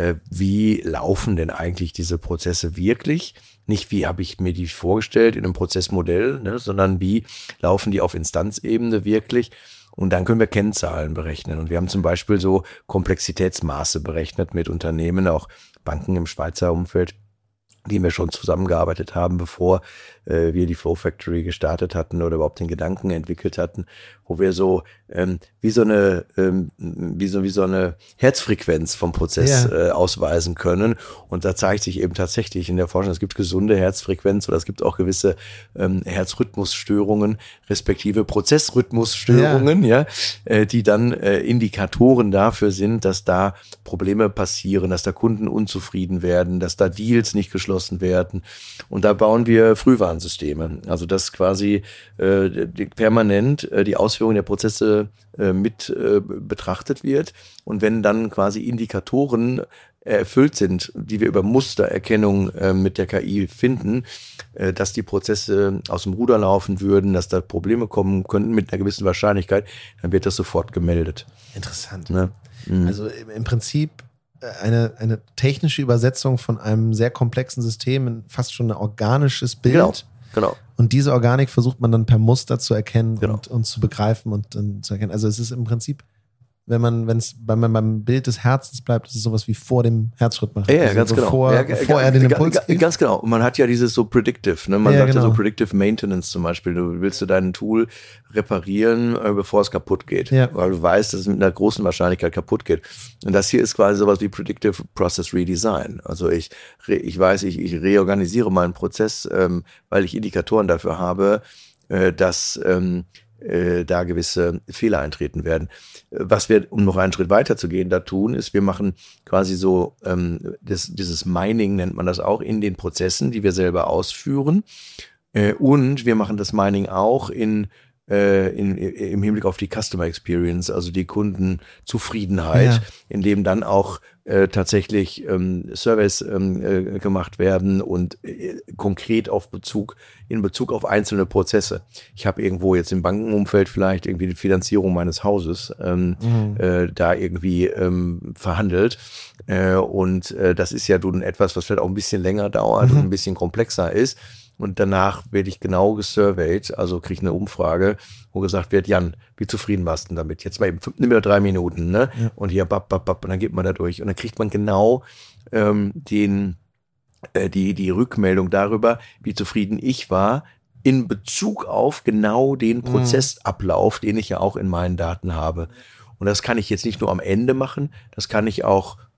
wie laufen denn eigentlich diese Prozesse wirklich? Nicht wie habe ich mir die vorgestellt in einem Prozessmodell, ne, sondern wie laufen die auf Instanzebene wirklich? Und dann können wir Kennzahlen berechnen. Und wir haben zum Beispiel so Komplexitätsmaße berechnet mit Unternehmen, auch Banken im Schweizer Umfeld, die wir schon zusammengearbeitet haben, bevor äh, wir die Flow Factory gestartet hatten oder überhaupt den Gedanken entwickelt hatten, wo wir so ähm, wie so eine ähm, wie so wie so eine Herzfrequenz vom Prozess ja. äh, ausweisen können. Und da zeigt sich eben tatsächlich in der Forschung, es gibt gesunde Herzfrequenz oder es gibt auch gewisse ähm, Herzrhythmusstörungen, respektive Prozessrhythmusstörungen, ja, ja äh, die dann äh, Indikatoren dafür sind, dass da Probleme passieren, dass da Kunden unzufrieden werden, dass da Deals nicht geschlossen werden. Und da bauen wir Frühwarnsysteme. Also dass quasi äh, die, permanent äh, die Ausführung der Prozesse äh, mit äh, betrachtet wird. Und wenn dann quasi Indikatoren erfüllt sind, die wir über Mustererkennung äh, mit der K I finden, äh, dass die Prozesse aus dem Ruder laufen würden, dass da Probleme kommen könnten mit einer gewissen Wahrscheinlichkeit, dann wird das sofort gemeldet. Interessant. Ne? Mhm. Also im, im Prinzip eine, eine technische Übersetzung von einem sehr komplexen System in fast schon ein organisches Bild. Genau, genau. Und diese Organik versucht man dann per Muster zu erkennen genau. und, und zu begreifen und, und zu erkennen. Also es ist im Prinzip, wenn man, wenn es wenn man beim Bild des Herzens bleibt, ist es sowas wie vor dem Herzrhythmus. Ja, ja, also ganz bevor, genau. Ja, bevor er den Impuls gibt. Ganz genau. Und man hat ja dieses so Predictive, ne? Man ja, sagt genau. ja so Predictive Maintenance zum Beispiel. Du willst du dein Tool reparieren, bevor es kaputt geht. Ja. Weil du weißt, dass es mit einer großen Wahrscheinlichkeit kaputt geht. Und das hier ist quasi sowas wie Predictive Process Redesign. Also ich, ich weiß, ich, ich reorganisiere meinen Prozess, ähm, weil ich Indikatoren dafür habe, äh, dass ähm, äh, da gewisse Fehler eintreten werden. Was wir, um noch einen Schritt weiter zu gehen, da tun, ist, wir machen quasi so, ähm, das, dieses Mining nennt man das auch, in den Prozessen, die wir selber ausführen. Äh, und wir machen das Mining auch in, äh, in, im Hinblick auf die Customer Experience, also die Kundenzufriedenheit, ja. in dem dann auch äh, tatsächlich ähm, Surveys ähm, äh, gemacht werden und äh, konkret auf Bezug, in Bezug auf einzelne Prozesse. Ich habe irgendwo jetzt im Bankenumfeld vielleicht irgendwie die Finanzierung meines Hauses ähm, mhm. äh, da irgendwie ähm, verhandelt. Äh, und äh, das ist ja nun etwas, was vielleicht auch ein bisschen länger dauert mhm. und ein bisschen komplexer ist. Und danach werde ich genau gesurveyed, also kriege ich eine Umfrage, wo gesagt wird, Jan, wie zufrieden warst du denn damit? Jetzt mal eben, nimm mir drei Minuten, ne? Ja. Und hier, bap, bap, bap, und dann geht man da durch. Und dann kriegt man genau ähm, den, äh, die, die Rückmeldung darüber, wie zufrieden ich war, in Bezug auf genau den Prozessablauf, den ich ja auch in meinen Daten habe. Und das kann ich jetzt nicht nur am Ende machen, das kann ich auch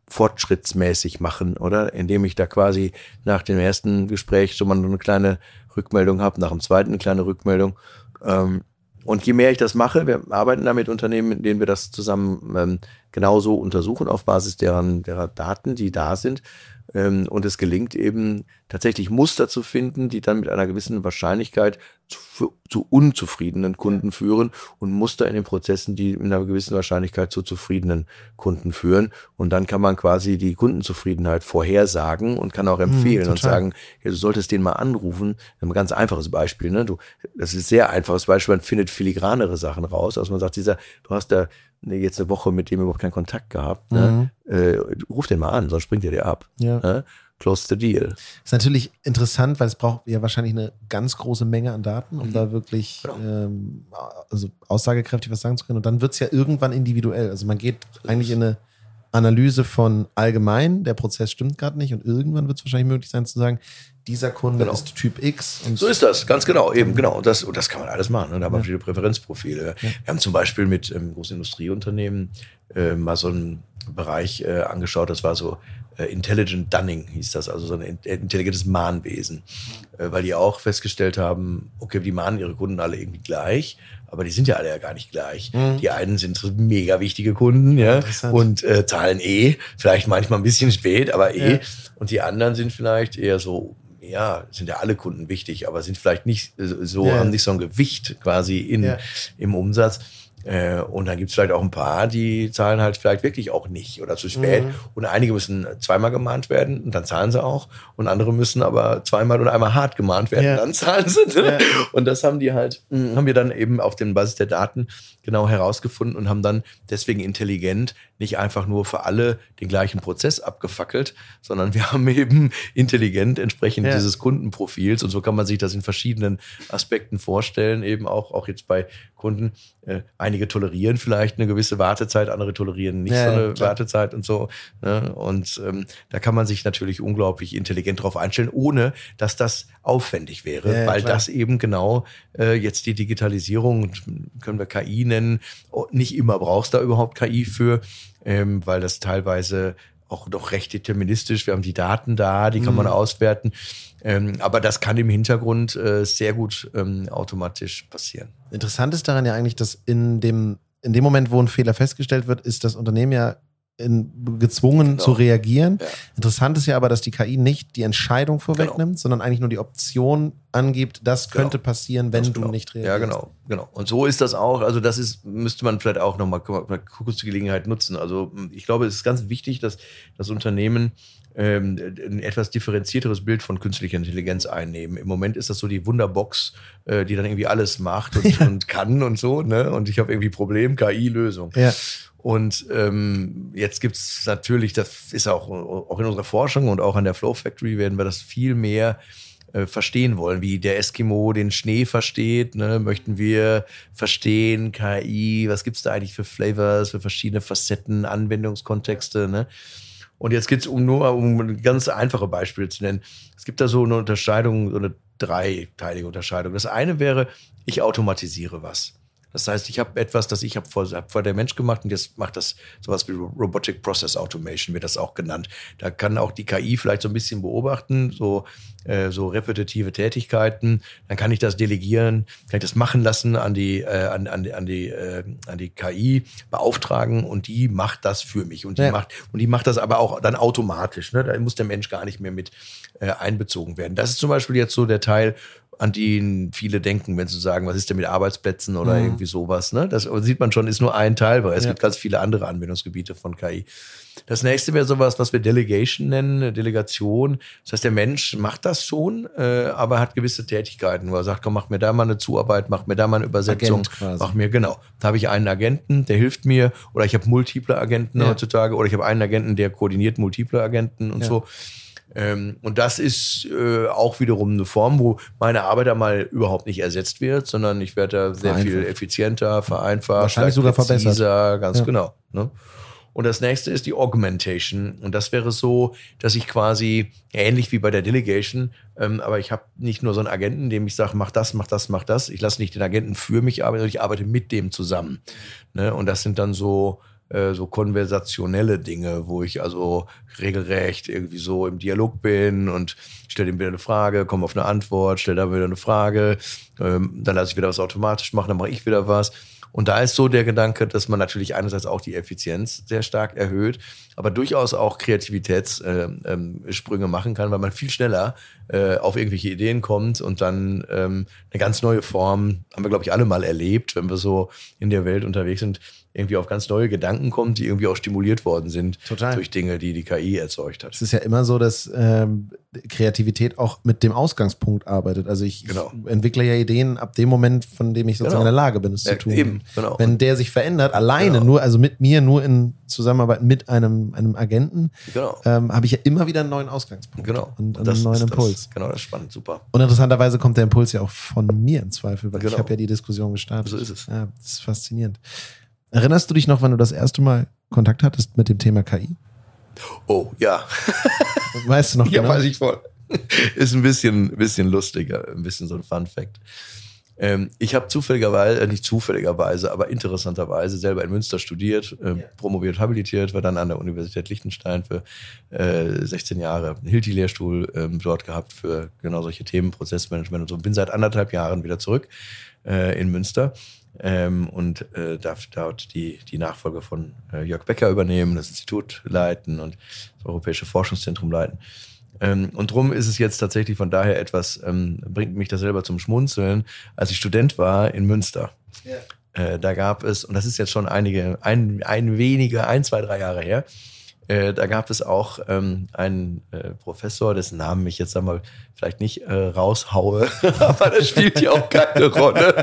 fortschrittsmäßig machen, oder? Indem ich da quasi nach dem ersten Gespräch schon mal eine kleine Rückmeldung habe, nach dem zweiten eine kleine Rückmeldung. Ähm, und je mehr ich das mache, wir arbeiten da mit Unternehmen, in denen wir das zusammen ähm, genauso untersuchen, auf Basis deren, derer Daten, die da sind. Ähm, und es gelingt eben tatsächlich Muster zu finden, die dann mit einer gewissen Wahrscheinlichkeit zu, zu unzufriedenen Kunden führen und Muster in den Prozessen, die mit einer gewissen Wahrscheinlichkeit zu zufriedenen Kunden führen. Und dann kann man quasi die Kundenzufriedenheit vorhersagen und kann auch empfehlen hm, und sagen, ja, du solltest den mal anrufen. Ein ganz einfaches Beispiel, ne? Du, das ist ein sehr einfaches Beispiel, man findet filigranere Sachen raus. Also man sagt, dieser, du hast da jetzt eine Woche mit dem überhaupt keinen Kontakt gehabt, ne? Mhm. Äh, ruf den mal an, sonst springt er dir ab. Ja. Ne? Close the deal. Ist natürlich interessant, weil es braucht ja wahrscheinlich eine ganz große Menge an Daten, um mhm. da wirklich genau. ähm, also aussagekräftig was sagen zu können. Und dann wird es ja irgendwann individuell. Also man geht eigentlich in eine Analyse von allgemein, der Prozess stimmt gerade nicht und irgendwann wird es wahrscheinlich möglich sein zu sagen, dieser Kunde genau. ist Typ X. Und so ist das, ganz genau, eben genau. Und das, und das kann man alles machen. Ne? Da haben wir ja. viele Präferenzprofile. Ja. Wir haben zum Beispiel mit ähm, großen Industrieunternehmen äh, mal so einen Bereich äh, angeschaut, das war so äh, Intelligent Dunning hieß das, also so ein intelligentes Mahnwesen. Äh, weil die auch festgestellt haben, okay, die mahnen ihre Kunden alle irgendwie gleich, aber die sind ja alle ja gar nicht gleich. Mhm. Die einen sind mega wichtige Kunden, ja, und äh, zahlen eh, vielleicht manchmal ein bisschen spät, aber eh. Ja. Und die anderen sind vielleicht eher so, ja, sind ja alle Kunden wichtig, aber sind vielleicht nicht so, ja. haben nicht so ein Gewicht quasi in, ja. im Umsatz. Äh, und dann gibt es vielleicht auch ein paar, die zahlen halt vielleicht wirklich auch nicht oder zu spät. Mhm. Und einige müssen zweimal gemahnt werden und dann zahlen sie auch. Und andere müssen aber zweimal oder einmal hart gemahnt werden, ja. dann zahlen sie. Ne? Ja. Und das haben die halt, haben wir dann eben auf der Basis der Daten genau herausgefunden und haben dann deswegen intelligent nicht einfach nur für alle den gleichen Prozess abgefackelt, sondern wir haben eben intelligent entsprechend ja. dieses Kundenprofils und so kann man sich das in verschiedenen Aspekten vorstellen, eben auch, auch jetzt bei Kunden. Äh, einige tolerieren vielleicht eine gewisse Wartezeit, andere tolerieren nicht ja, so eine klar. Wartezeit und so. Ne? Und ähm, da kann man sich natürlich unglaublich intelligent drauf einstellen, ohne dass das aufwendig wäre, ja, weil klar. das eben genau äh, jetzt die Digitalisierung, können wir K I nennen, nicht immer brauchst du da überhaupt K I für, ähm, weil das teilweise auch noch recht deterministisch, wir haben die Daten da, die kann man mhm. auswerten, ähm, aber das kann im Hintergrund äh, sehr gut ähm, automatisch passieren. Interessant ist daran ja eigentlich, dass in dem, in dem Moment, wo ein Fehler festgestellt wird, ist das Unternehmen ja in, gezwungen genau. zu reagieren. Ja. Interessant ist ja aber, dass die K I nicht die Entscheidung vorwegnimmt, genau. sondern eigentlich nur die Option angibt, das könnte genau. passieren, wenn genau. du nicht reagierst. Ja, genau, genau. Und so ist das auch. Also das ist, müsste man vielleicht auch nochmal kurz die Gelegenheit nutzen. Also ich glaube, es ist ganz wichtig, dass das Unternehmen ähm, ein etwas differenzierteres Bild von künstlicher Intelligenz einnehmen. Im Moment ist das so die Wunderbox, äh, die dann irgendwie alles macht und, ja. und kann und so. Ne? Und ich habe irgendwie Problem, K I-Lösung. Ja. Und ähm, jetzt gibt's natürlich, das ist auch, auch in unserer Forschung und auch an der Flow Factory werden wir das viel mehr äh, verstehen wollen, wie der Eskimo den Schnee versteht. Ne? Möchten wir verstehen, K I, was gibt's da eigentlich für Flavors, für verschiedene Facetten, Anwendungskontexte, ne? Und jetzt geht's um nur um ganz einfache Beispiele zu nennen. Es gibt da so eine Unterscheidung, so eine dreiteilige Unterscheidung. Das eine wäre, ich automatisiere was. Das heißt, ich habe etwas, das ich habe vor, hab vor der Mensch gemacht und jetzt macht das sowas wie Robotic Process Automation, wird das auch genannt. Da kann auch die K I vielleicht so ein bisschen beobachten, so, äh, so repetitive Tätigkeiten. Dann kann ich das delegieren, kann ich das machen lassen an die, äh, an, an, an die, äh, an die K I beauftragen und die macht das für mich. Und die ja. macht, und die macht das aber auch dann automatisch. Ne? Da muss der Mensch gar nicht mehr mit äh, einbezogen werden. Das ist zum Beispiel jetzt so der Teil, an den viele denken, wenn sie sagen, was ist denn mit Arbeitsplätzen oder mhm. irgendwie sowas. Ne? Das sieht man schon, ist nur ein Teil, weil es ja. gibt ganz viele andere Anwendungsgebiete von K I. Das nächste wäre sowas, was wir Delegation nennen, Delegation. Das heißt, der Mensch macht das schon, äh, aber hat gewisse Tätigkeiten, wo er sagt, komm, mach mir da mal eine Zuarbeit, mach mir da mal eine Übersetzung, mach mir, genau. Da habe ich einen Agenten, der hilft mir, oder ich habe multiple Agenten ja. heutzutage, oder ich habe einen Agenten, der koordiniert multiple Agenten und ja. so. Ähm, und das ist äh, auch wiederum eine Form, wo meine Arbeit einmal überhaupt nicht ersetzt wird, sondern ich werde da sehr viel effizienter, vereinfacht, wahrscheinlich sogar verbessert. Ganz ja. genau. Ne? Und das nächste ist die Augmentation. Und das wäre so, dass ich quasi, ähnlich wie bei der Delegation, ähm, aber ich habe nicht nur so einen Agenten, dem ich sage, mach das, mach das, mach das. Ich lasse nicht den Agenten für mich arbeiten, sondern ich arbeite mit dem zusammen. Ne? Und das sind dann so äh, so konversationelle Dinge, wo ich also regelrecht irgendwie so im Dialog bin und stelle ihm wieder eine Frage, komme auf eine Antwort, stelle da wieder eine Frage, ähm, dann lasse ich wieder was automatisch machen, dann mache ich wieder was. Und da ist so der Gedanke, dass man natürlich einerseits auch die Effizienz sehr stark erhöht, aber durchaus auch Kreativitätssprünge äh, ähm, machen kann, weil man viel schneller äh, auf irgendwelche Ideen kommt und dann ähm, eine ganz neue Form, haben wir glaube ich alle mal erlebt, wenn wir so in der Welt unterwegs sind, irgendwie auf ganz neue Gedanken kommt, die irgendwie auch stimuliert worden sind. Total. Durch Dinge, die die K I erzeugt hat. Es ist ja immer so, dass ähm, Kreativität auch mit dem Ausgangspunkt arbeitet. Also ich, genau. ich entwickle ja Ideen ab dem Moment, von dem ich sozusagen genau. in der Lage bin, es ja, zu tun. Eben, genau. Wenn der sich verändert, alleine, genau. nur, also mit mir, nur in Zusammenarbeit mit einem, einem Agenten, genau. ähm, habe ich ja immer wieder einen neuen Ausgangspunkt. Genau. Und, und einen neuen Impuls. Das, genau, das ist spannend, super. Und interessanterweise kommt der Impuls ja auch von mir im Zweifel, weil genau. ich habe ja die Diskussion gestartet. So ist es. Ja, das ist faszinierend. Erinnerst du dich noch, wann du das erste Mal Kontakt hattest mit dem Thema K I? Oh, ja. Weißt du noch ja, genau? weiß ich voll. Ist ein bisschen, bisschen lustiger, ein bisschen so ein Fun-Fact. Ähm, ich habe zufälligerweise, äh, nicht zufälligerweise, aber interessanterweise selber in Münster studiert, äh, ja. promoviert, habilitiert, war dann an der Universität Liechtenstein für äh, sechzehn Jahre, einen Hilti-Lehrstuhl äh, dort gehabt für genau solche Themen, Prozessmanagement und so. Bin seit anderthalb Jahren wieder zurück äh, in Münster. Ähm, und äh, darf dort die, die Nachfolge von äh, Jörg Becker übernehmen, das Institut leiten und das Europäische Forschungszentrum leiten. Ähm, und drum ist es jetzt tatsächlich von daher etwas, ähm, bringt mich das selber zum Schmunzeln, als ich Student war in Münster. Yeah. Äh, da gab es, und das ist jetzt schon einige, ein, ein wenige, ein, zwei, drei Jahre her, Äh, da gab es auch ähm, einen äh, Professor, dessen Namen ich jetzt einmal vielleicht nicht äh, raushaue, aber das spielt ja auch keine Rolle.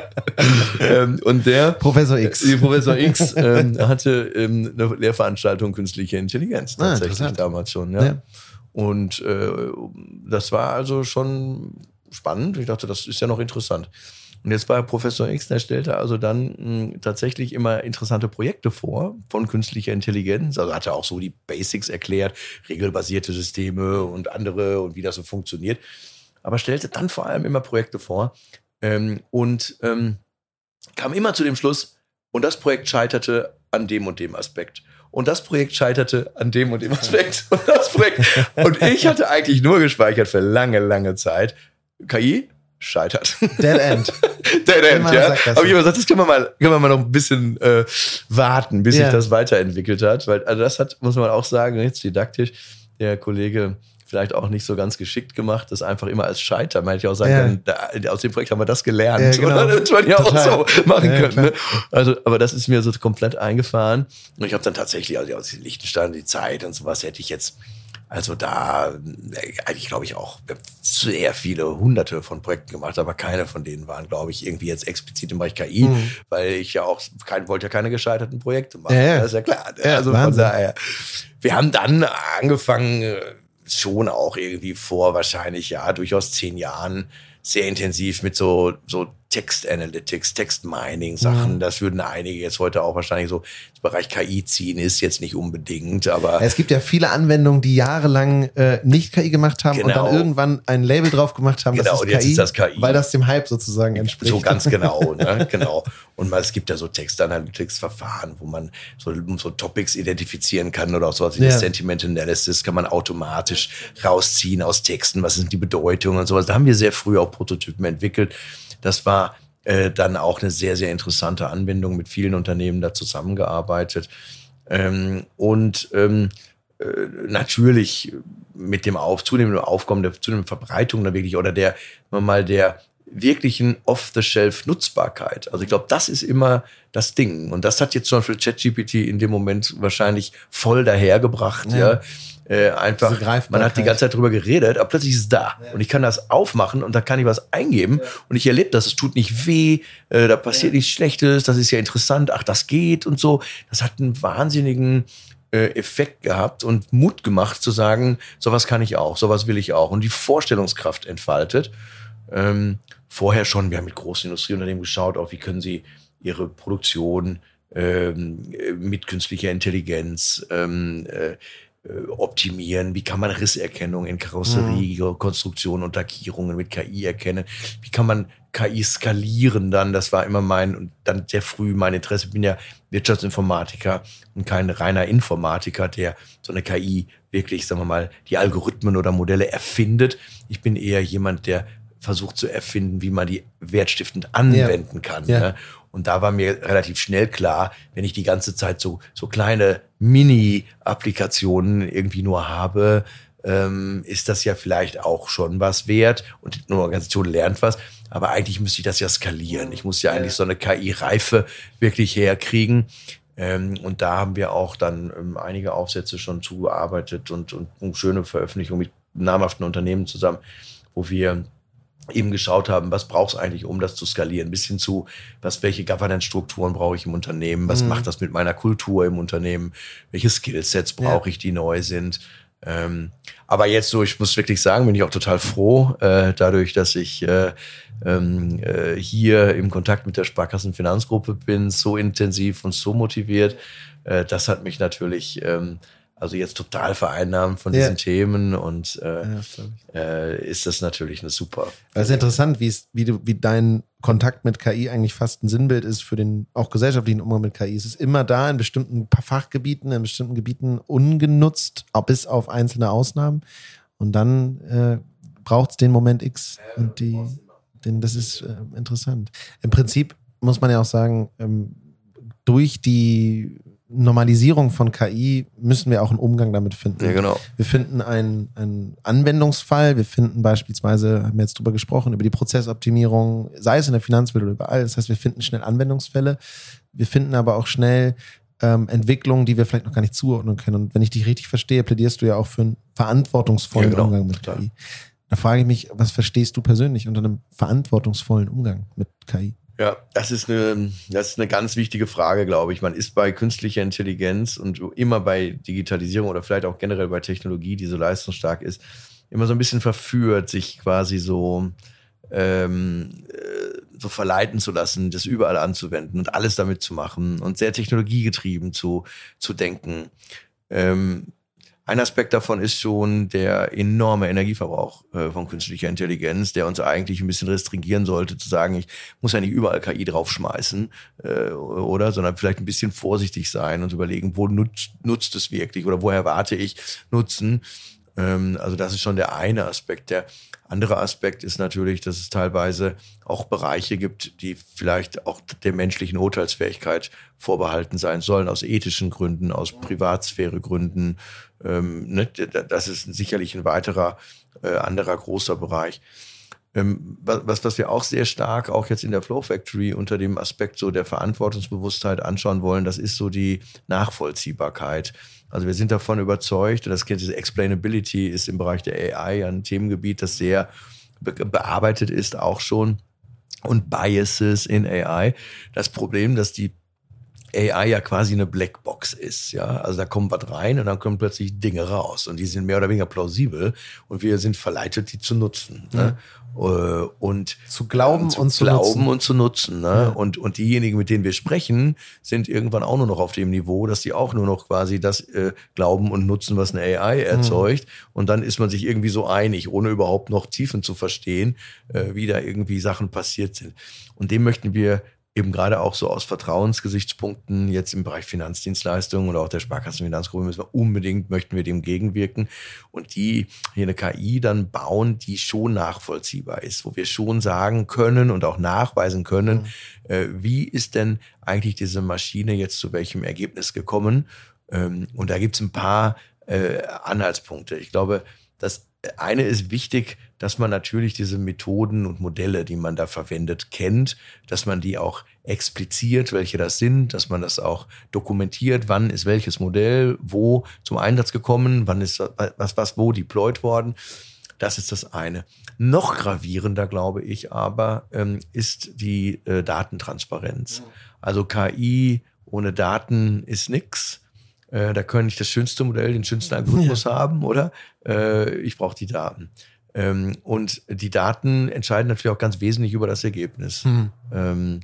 ähm, und der Professor X, äh, Professor X ähm, hatte ähm, eine Lehrveranstaltung Künstliche Intelligenz tatsächlich ah, damals schon. Ja. ja. Und äh, das war also schon spannend. Ich dachte, das ist ja noch interessant. Und jetzt war Professor X, der stellte also dann mh, tatsächlich immer interessante Projekte vor von künstlicher Intelligenz. Also hat er auch so die Basics erklärt, regelbasierte Systeme und andere und wie das so funktioniert. Aber stellte dann vor allem immer Projekte vor ähm, und ähm, kam immer zu dem Schluss, und das Projekt scheiterte an dem und dem Aspekt. Und das Projekt scheiterte an dem und dem Aspekt. Und das Projekt. Und ich hatte eigentlich nur gespeichert für lange, lange Zeit, K I scheitert. Dead End. Dead End, ja. Aber ich habe gesagt, das können wir mal, können wir mal noch ein bisschen äh, warten, bis yeah. sich das weiterentwickelt hat. Weil, also das hat, muss man auch sagen, jetzt didaktisch, der Kollege vielleicht auch nicht so ganz geschickt gemacht, das einfach immer als Scheitern. Man hätte ja auch sagen ja. können, da, aus dem Projekt haben wir das gelernt. Ja, genau. Oder das man ja Total. auch so machen ja, können. Ne? Also, aber das ist mir so komplett eingefahren. Und ich habe dann tatsächlich, also aus Liechtenstein, die Zeit und sowas, hätte ich jetzt, also da, eigentlich glaube ich auch sehr viele hunderte von Projekten gemacht, aber keine von denen waren, glaube ich, irgendwie jetzt explizit im Bereich K I, mhm. weil ich ja auch, kein, wollte ja keine gescheiterten Projekte machen. Ja, ja. Das ist ja klar. Ja, also Wahnsinn. Von daher, wir haben dann angefangen, schon auch irgendwie vor wahrscheinlich, ja, durchaus zehn Jahren sehr intensiv mit so, so Text-Analytics, Text-Mining-Sachen. Mhm. Das würden einige jetzt heute auch wahrscheinlich so im Bereich K I ziehen, ist jetzt nicht unbedingt, aber... Es gibt ja viele Anwendungen, die jahrelang äh, nicht K I gemacht haben genau. und dann irgendwann ein Label drauf gemacht haben, genau, das ist, und jetzt K I, ist das K I, weil das dem Hype sozusagen entspricht. So ganz genau, ne? Genau. Und es gibt ja so Text-Analytics-Verfahren, wo man so, so Topics identifizieren kann oder auch sowas wie ja. Sentiment Analysis kann man automatisch rausziehen aus Texten, was sind die Bedeutungen und sowas. Da haben wir sehr früh auch Prototypen entwickelt. Das war äh, dann auch eine sehr, sehr interessante Anwendung, mit vielen Unternehmen da zusammengearbeitet. Ähm, und ähm, äh, natürlich mit dem auf, zunehmenden Aufkommen, der zunehmenden Verbreitung da wirklich oder der, mal der wirklichen Off-the-Shelf-Nutzbarkeit. Also ich glaube, das ist immer das Ding. Und das hat jetzt zum Beispiel ChatGPT in dem Moment wahrscheinlich voll dahergebracht. Ja. ja. Äh, einfach, man hat die ganze Zeit drüber geredet, aber plötzlich ist es da. Ja. Und ich kann das aufmachen und da kann ich was eingeben. Ja. Und ich erlebe das, es tut nicht weh, äh, da passiert ja. nichts Schlechtes, das ist ja interessant, ach, das geht und so. Das hat einen wahnsinnigen äh, Effekt gehabt und Mut gemacht zu sagen, sowas kann ich auch, sowas will ich auch. Und die Vorstellungskraft entfaltet. Ähm, vorher schon, wir haben mit großen Industrieunternehmen geschaut, auch wie können sie ihre Produktion ähm, mit künstlicher Intelligenz ähm, äh, äh, optimieren? Wie kann man Risserkennung in Karosserie, mhm. Konstruktion und Lackierungen mit K I erkennen? Wie kann man K I skalieren dann? Das war immer mein, und dann sehr früh mein Interesse. Ich bin ja Wirtschaftsinformatiker und kein reiner Informatiker, der so eine K I wirklich, sagen wir mal, die Algorithmen oder Modelle erfindet. Ich bin eher jemand, der versucht zu erfinden, wie man die wertstiftend anwenden ja. kann. Ja. Ne? Und da war mir relativ schnell klar, wenn ich die ganze Zeit so, so kleine Mini-Applikationen irgendwie nur habe, ähm, ist das ja vielleicht auch schon was wert und eine Organisation lernt was. Aber eigentlich müsste ich das ja skalieren. Ich muss ja eigentlich so eine K I-Reife wirklich herkriegen. Ähm, und da haben wir auch dann ähm, einige Aufsätze schon zugearbeitet und, und, und schöne Veröffentlichungen mit namhaften Unternehmen zusammen, wo wir eben geschaut haben, was braucht es eigentlich, um das zu skalieren, bis hin zu, was, welche Governance-Strukturen brauche ich im Unternehmen, was mhm. macht das mit meiner Kultur im Unternehmen, welche Skillsets brauche ja. ich, die neu sind. Ähm, aber jetzt so, ich muss wirklich sagen, bin ich auch total froh, äh, dadurch, dass ich äh, ähm, äh, hier im Kontakt mit der Sparkassenfinanzgruppe bin, so intensiv und so motiviert. Äh, das hat mich natürlich ähm, also jetzt total vereinnahmt von diesen ja. Themen und äh, ja, äh, ist das natürlich eine super. Das ist interessant, wie es, wie du, wie dein Kontakt mit K I eigentlich fast ein Sinnbild ist für den auch gesellschaftlichen Umgang mit K I. Es ist immer da in bestimmten Fachgebieten, in bestimmten Gebieten ungenutzt, bis auf einzelne Ausnahmen. Und dann äh, braucht es den Moment X und die, den, das ist äh, interessant. Im Prinzip muss man ja auch sagen, ähm, durch die Normalisierung von K I müssen wir auch einen Umgang damit finden. Ja, genau. Wir finden einen, einen Anwendungsfall, wir finden beispielsweise, haben wir jetzt drüber gesprochen, über die Prozessoptimierung, sei es in der Finanzwelt oder überall. Das heißt, wir finden schnell Anwendungsfälle, wir finden aber auch schnell ähm, Entwicklungen, die wir vielleicht noch gar nicht zuordnen können. Und wenn ich dich richtig verstehe, plädierst du ja auch für einen verantwortungsvollen ja, genau. Umgang mit K I. Da frage ich mich, was verstehst du persönlich unter einem verantwortungsvollen Umgang mit K I? Ja, das ist eine, das ist eine ganz wichtige Frage, glaube ich. Man ist bei künstlicher Intelligenz und immer bei Digitalisierung oder vielleicht auch generell bei Technologie, die so leistungsstark ist, immer so ein bisschen verführt, sich quasi so, ähm, so verleiten zu lassen, das überall anzuwenden und alles damit zu machen und sehr technologiegetrieben zu, zu denken. Ähm, Ein Aspekt davon ist schon der enorme Energieverbrauch äh, von künstlicher Intelligenz, der uns eigentlich ein bisschen restringieren sollte, zu sagen, ich muss ja nicht überall K I draufschmeißen, äh, oder, sondern vielleicht ein bisschen vorsichtig sein und überlegen, wo nutzt, nutzt es wirklich oder wo erwarte ich Nutzen. Ähm, also das ist schon der eine Aspekt. Der andere Aspekt ist natürlich, dass es teilweise auch Bereiche gibt, die vielleicht auch der menschlichen Urteilsfähigkeit vorbehalten sein sollen, aus ethischen Gründen, aus Privatsphäregründen. Ähm, ne, das ist sicherlich ein weiterer, äh, anderer großer Bereich. Ähm, was, was wir auch sehr stark, auch jetzt in der Flow Factory unter dem Aspekt so der Verantwortungsbewusstheit anschauen wollen, das ist so die Nachvollziehbarkeit. Also wir sind davon überzeugt, und das kennt diese Explainability ist im Bereich der A I ein Themengebiet, das sehr be- bearbeitet ist auch schon, und Biases in A I. Das Problem, dass die A I ja quasi eine Blackbox ist, ja. Also da kommt was rein und dann kommen plötzlich Dinge raus und die sind mehr oder weniger plausibel und wir sind verleitet, die zu nutzen. Mhm. Ne? Und zu glauben zu und zu glauben nutzen. und zu nutzen. Ne? Ja. Und, und diejenigen, mit denen wir sprechen, sind irgendwann auch nur noch auf dem Niveau, dass die auch nur noch quasi das äh, glauben und nutzen, was eine A I erzeugt. Mhm. Und dann ist man sich irgendwie so einig, ohne überhaupt noch Tiefen zu verstehen, äh, wie da irgendwie Sachen passiert sind. Und dem möchten wir eben gerade auch so aus Vertrauensgesichtspunkten jetzt im Bereich Finanzdienstleistungen oder auch der Sparkassenfinanzgruppe müssen wir unbedingt, möchten wir dem gegenwirken und die hier eine K I dann bauen, die schon nachvollziehbar ist, wo wir schon sagen können und auch nachweisen können, mhm. äh, wie ist denn eigentlich diese Maschine jetzt zu welchem Ergebnis gekommen? Ähm, und da gibt's ein paar äh, Anhaltspunkte. Ich glaube, das eine ist wichtig, dass man natürlich diese Methoden und Modelle, die man da verwendet, kennt, dass man die auch expliziert, welche das sind, dass man das auch dokumentiert, wann ist welches Modell wo zum Einsatz gekommen, wann ist was, was wo deployed worden. Das ist das eine. Noch gravierender, glaube ich, aber ähm, ist die äh, Datentransparenz. Also K I ohne Daten ist nix. Äh, da kann ich das schönste Modell, den schönsten Algorithmus ja. haben, oder? Äh, ich brauche die Daten. Ähm, und die Daten entscheiden natürlich auch ganz wesentlich über das Ergebnis. Hm. Ähm,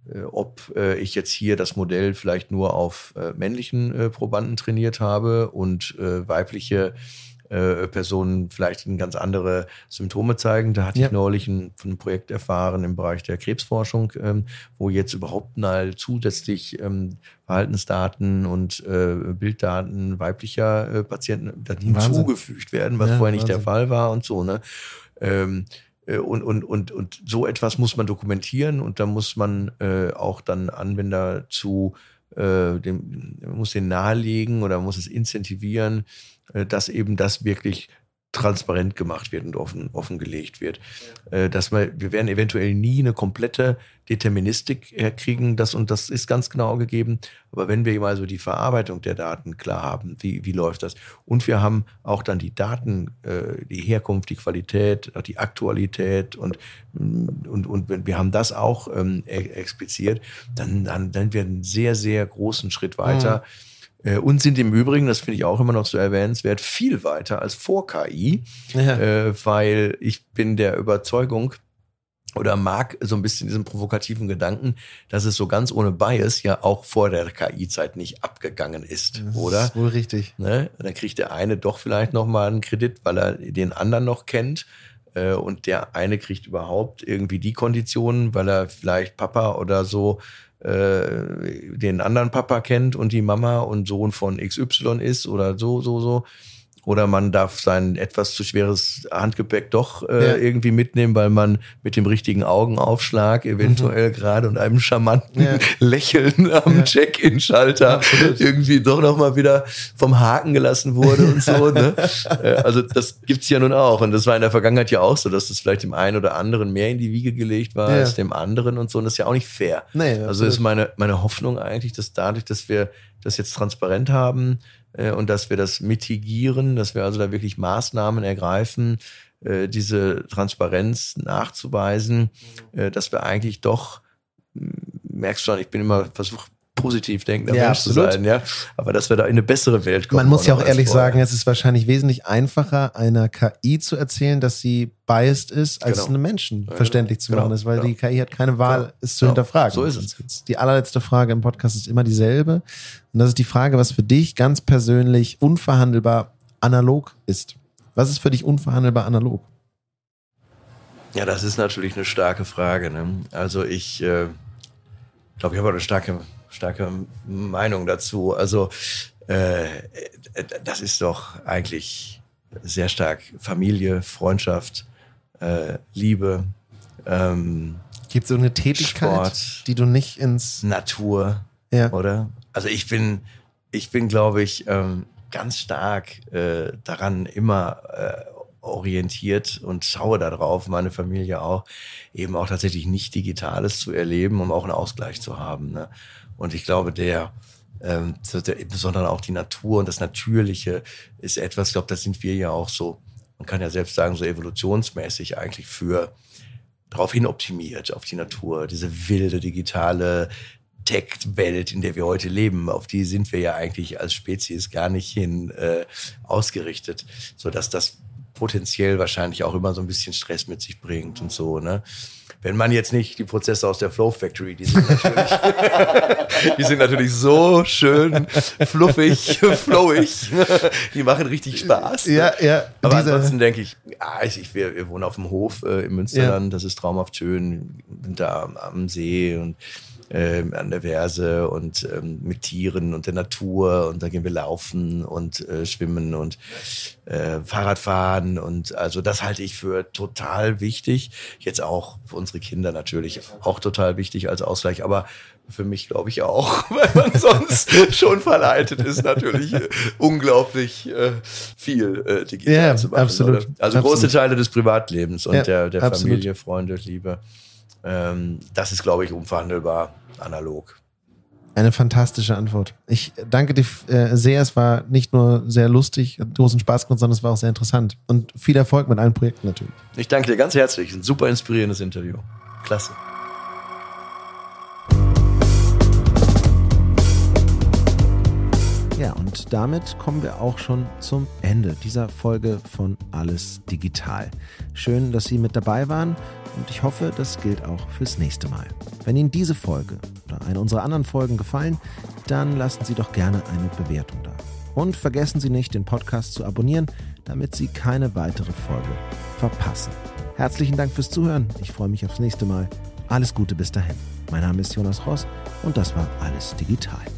äh, ob äh, ich jetzt hier das Modell vielleicht nur auf äh, männlichen äh, Probanden trainiert habe und äh, weibliche äh, Personen vielleicht ganz andere Symptome zeigen. Da hatte ja. ich neulich ein, von einem Projekt erfahren im Bereich der Krebsforschung, ähm, wo jetzt überhaupt mal zusätzlich ähm, Verhaltensdaten und äh, Bilddaten weiblicher äh, Patienten hinzugefügt werden, was ja, vorher nicht Wahnsinn. Der Fall war und so, ne? Ähm, Und, und, und, und so etwas muss man dokumentieren und da muss man äh, auch dann Anwender zu, äh, dem, muss den nahelegen oder muss es incentivieren, äh, dass eben das wirklich transparent gemacht wird und offen, offengelegt wird. Ja. Äh, dass wir, wir werden eventuell nie eine komplette Deterministik herkriegen, das und das ist ganz genau gegeben. Aber wenn wir mal so die Verarbeitung der Daten klar haben, wie, wie läuft das? Und wir haben auch dann die Daten, äh, die Herkunft, die Qualität, die Aktualität und, und, und wenn wir haben das auch ähm, expliziert, dann, dann, dann wir einen sehr, sehr großen Schritt weiter. Mhm. Und sind im Übrigen, das finde ich auch immer noch so erwähnenswert, viel weiter als vor K I, ja. äh, weil ich bin der Überzeugung oder mag so ein bisschen diesen provokativen Gedanken, dass es so ganz ohne Bias ja auch vor der K I-Zeit nicht abgegangen ist, das oder? Das ist wohl richtig. Ne? Dann kriegt der eine doch vielleicht nochmal einen Kredit, weil er den anderen noch kennt. Äh, und der eine kriegt überhaupt irgendwie die Konditionen, weil er vielleicht Papa oder so den anderen Papa kennt und die Mama und Sohn von X Y ist oder so, so, so. Oder man darf sein etwas zu schweres Handgepäck doch äh, ja. irgendwie mitnehmen, weil man mit dem richtigen Augenaufschlag eventuell mhm. gerade und einem charmanten ja. Lächeln am ja. Check-in-Schalter Absolut. irgendwie doch nochmal wieder vom Haken gelassen wurde und so. Ne? Also das gibt's ja nun auch. Und das war in der Vergangenheit ja auch so, dass das vielleicht dem einen oder anderen mehr in die Wiege gelegt war ja. als dem anderen und so. Und das ist ja auch nicht fair. Nee, also ist meine, meine Hoffnung eigentlich, dass dadurch, dass wir das jetzt transparent haben, und dass wir das mitigieren, dass wir also da wirklich Maßnahmen ergreifen, äh, diese Transparenz nachzuweisen, äh, dass wir eigentlich doch, merkst schon, ich bin immer versucht, positiv denkender ja, Mensch absolut. zu sein, ja, aber dass wir da in eine bessere Welt kommen. Man muss ja auch ehrlich vorher. sagen, es ist wahrscheinlich wesentlich einfacher, einer K I zu erzählen, dass sie biased ist, als genau. einem Menschen verständlich zu machen genau. ist, weil genau. die K I hat keine Wahl, genau. es zu genau. hinterfragen. So ist es. Die allerletzte Frage im Podcast ist immer dieselbe und das ist die Frage, was für dich ganz persönlich unverhandelbar analog ist. Was ist für dich unverhandelbar analog? Ja, das ist natürlich eine starke Frage. Ne? Also ich äh, glaube, ich habe eine starke starke Meinung dazu. Also äh, das ist doch eigentlich sehr stark Familie, Freundschaft, äh, Liebe. Ähm, Gibt es irgendeine Tätigkeit, Sport, die du nicht ins... Natur, ja. oder? Also ich bin, ich bin, glaube ich, ähm, ganz stark äh, daran immer äh, orientiert und schaue darauf, meine Familie auch, eben auch tatsächlich nicht Digitales zu erleben, um auch einen Ausgleich zu haben. Ne? Und ich glaube, der, ähm, der, besonders auch die Natur und das Natürliche ist etwas, ich glaube, das sind wir ja auch so, man kann ja selbst sagen, so evolutionsmäßig eigentlich für daraufhin optimiert, auf die Natur, diese wilde, digitale Tech-Welt, in der wir heute leben, auf die sind wir ja eigentlich als Spezies gar nicht hin äh, ausgerichtet, sodass das potenziell wahrscheinlich auch immer so ein bisschen Stress mit sich bringt und so, ne? Wenn man jetzt nicht die Prozesse aus der Flow Factory, die sind natürlich, die sind natürlich so schön fluffig, flowig, die machen richtig Spaß. Ja, ja. Aber ansonsten denke ich, ah, ich wir, wir wohnen auf dem Hof äh, im Münsterland, ja. das ist traumhaft schön, sind da am, am See und Ähm, an der Verse und ähm, mit Tieren und der Natur und da gehen wir laufen und äh, schwimmen und äh, Fahrradfahren und also das halte ich für total wichtig. Jetzt auch für unsere Kinder natürlich auch total wichtig als Ausgleich, aber für mich glaube ich auch, weil man sonst schon verleitet ist, natürlich äh, unglaublich äh, viel äh, digital ja, zu machen. Absolut. Oder? Also absolut. große Teile des Privatlebens und ja, der, der absolut. Familie, Freunde, Liebe. Das ist, glaube ich, unverhandelbar analog. Eine fantastische Antwort. Ich danke dir sehr. Es war nicht nur sehr lustig, hat großen Spaß gemacht, sondern es war auch sehr interessant. Und viel Erfolg mit allen Projekten natürlich. Ich danke dir ganz herzlich. Ein super inspirierendes Interview. Klasse. Ja, und damit kommen wir auch schon zum Ende dieser Folge von Alles Digital. Schön, dass Sie mit dabei waren und ich hoffe, das gilt auch fürs nächste Mal. Wenn Ihnen diese Folge oder eine unserer anderen Folgen gefallen, dann lassen Sie doch gerne eine Bewertung da. Und vergessen Sie nicht, den Podcast zu abonnieren, damit Sie keine weitere Folge verpassen. Herzlichen Dank fürs Zuhören. Ich freue mich aufs nächste Mal. Alles Gute bis dahin. Mein Name ist Jonas Ross und das war Alles Digital.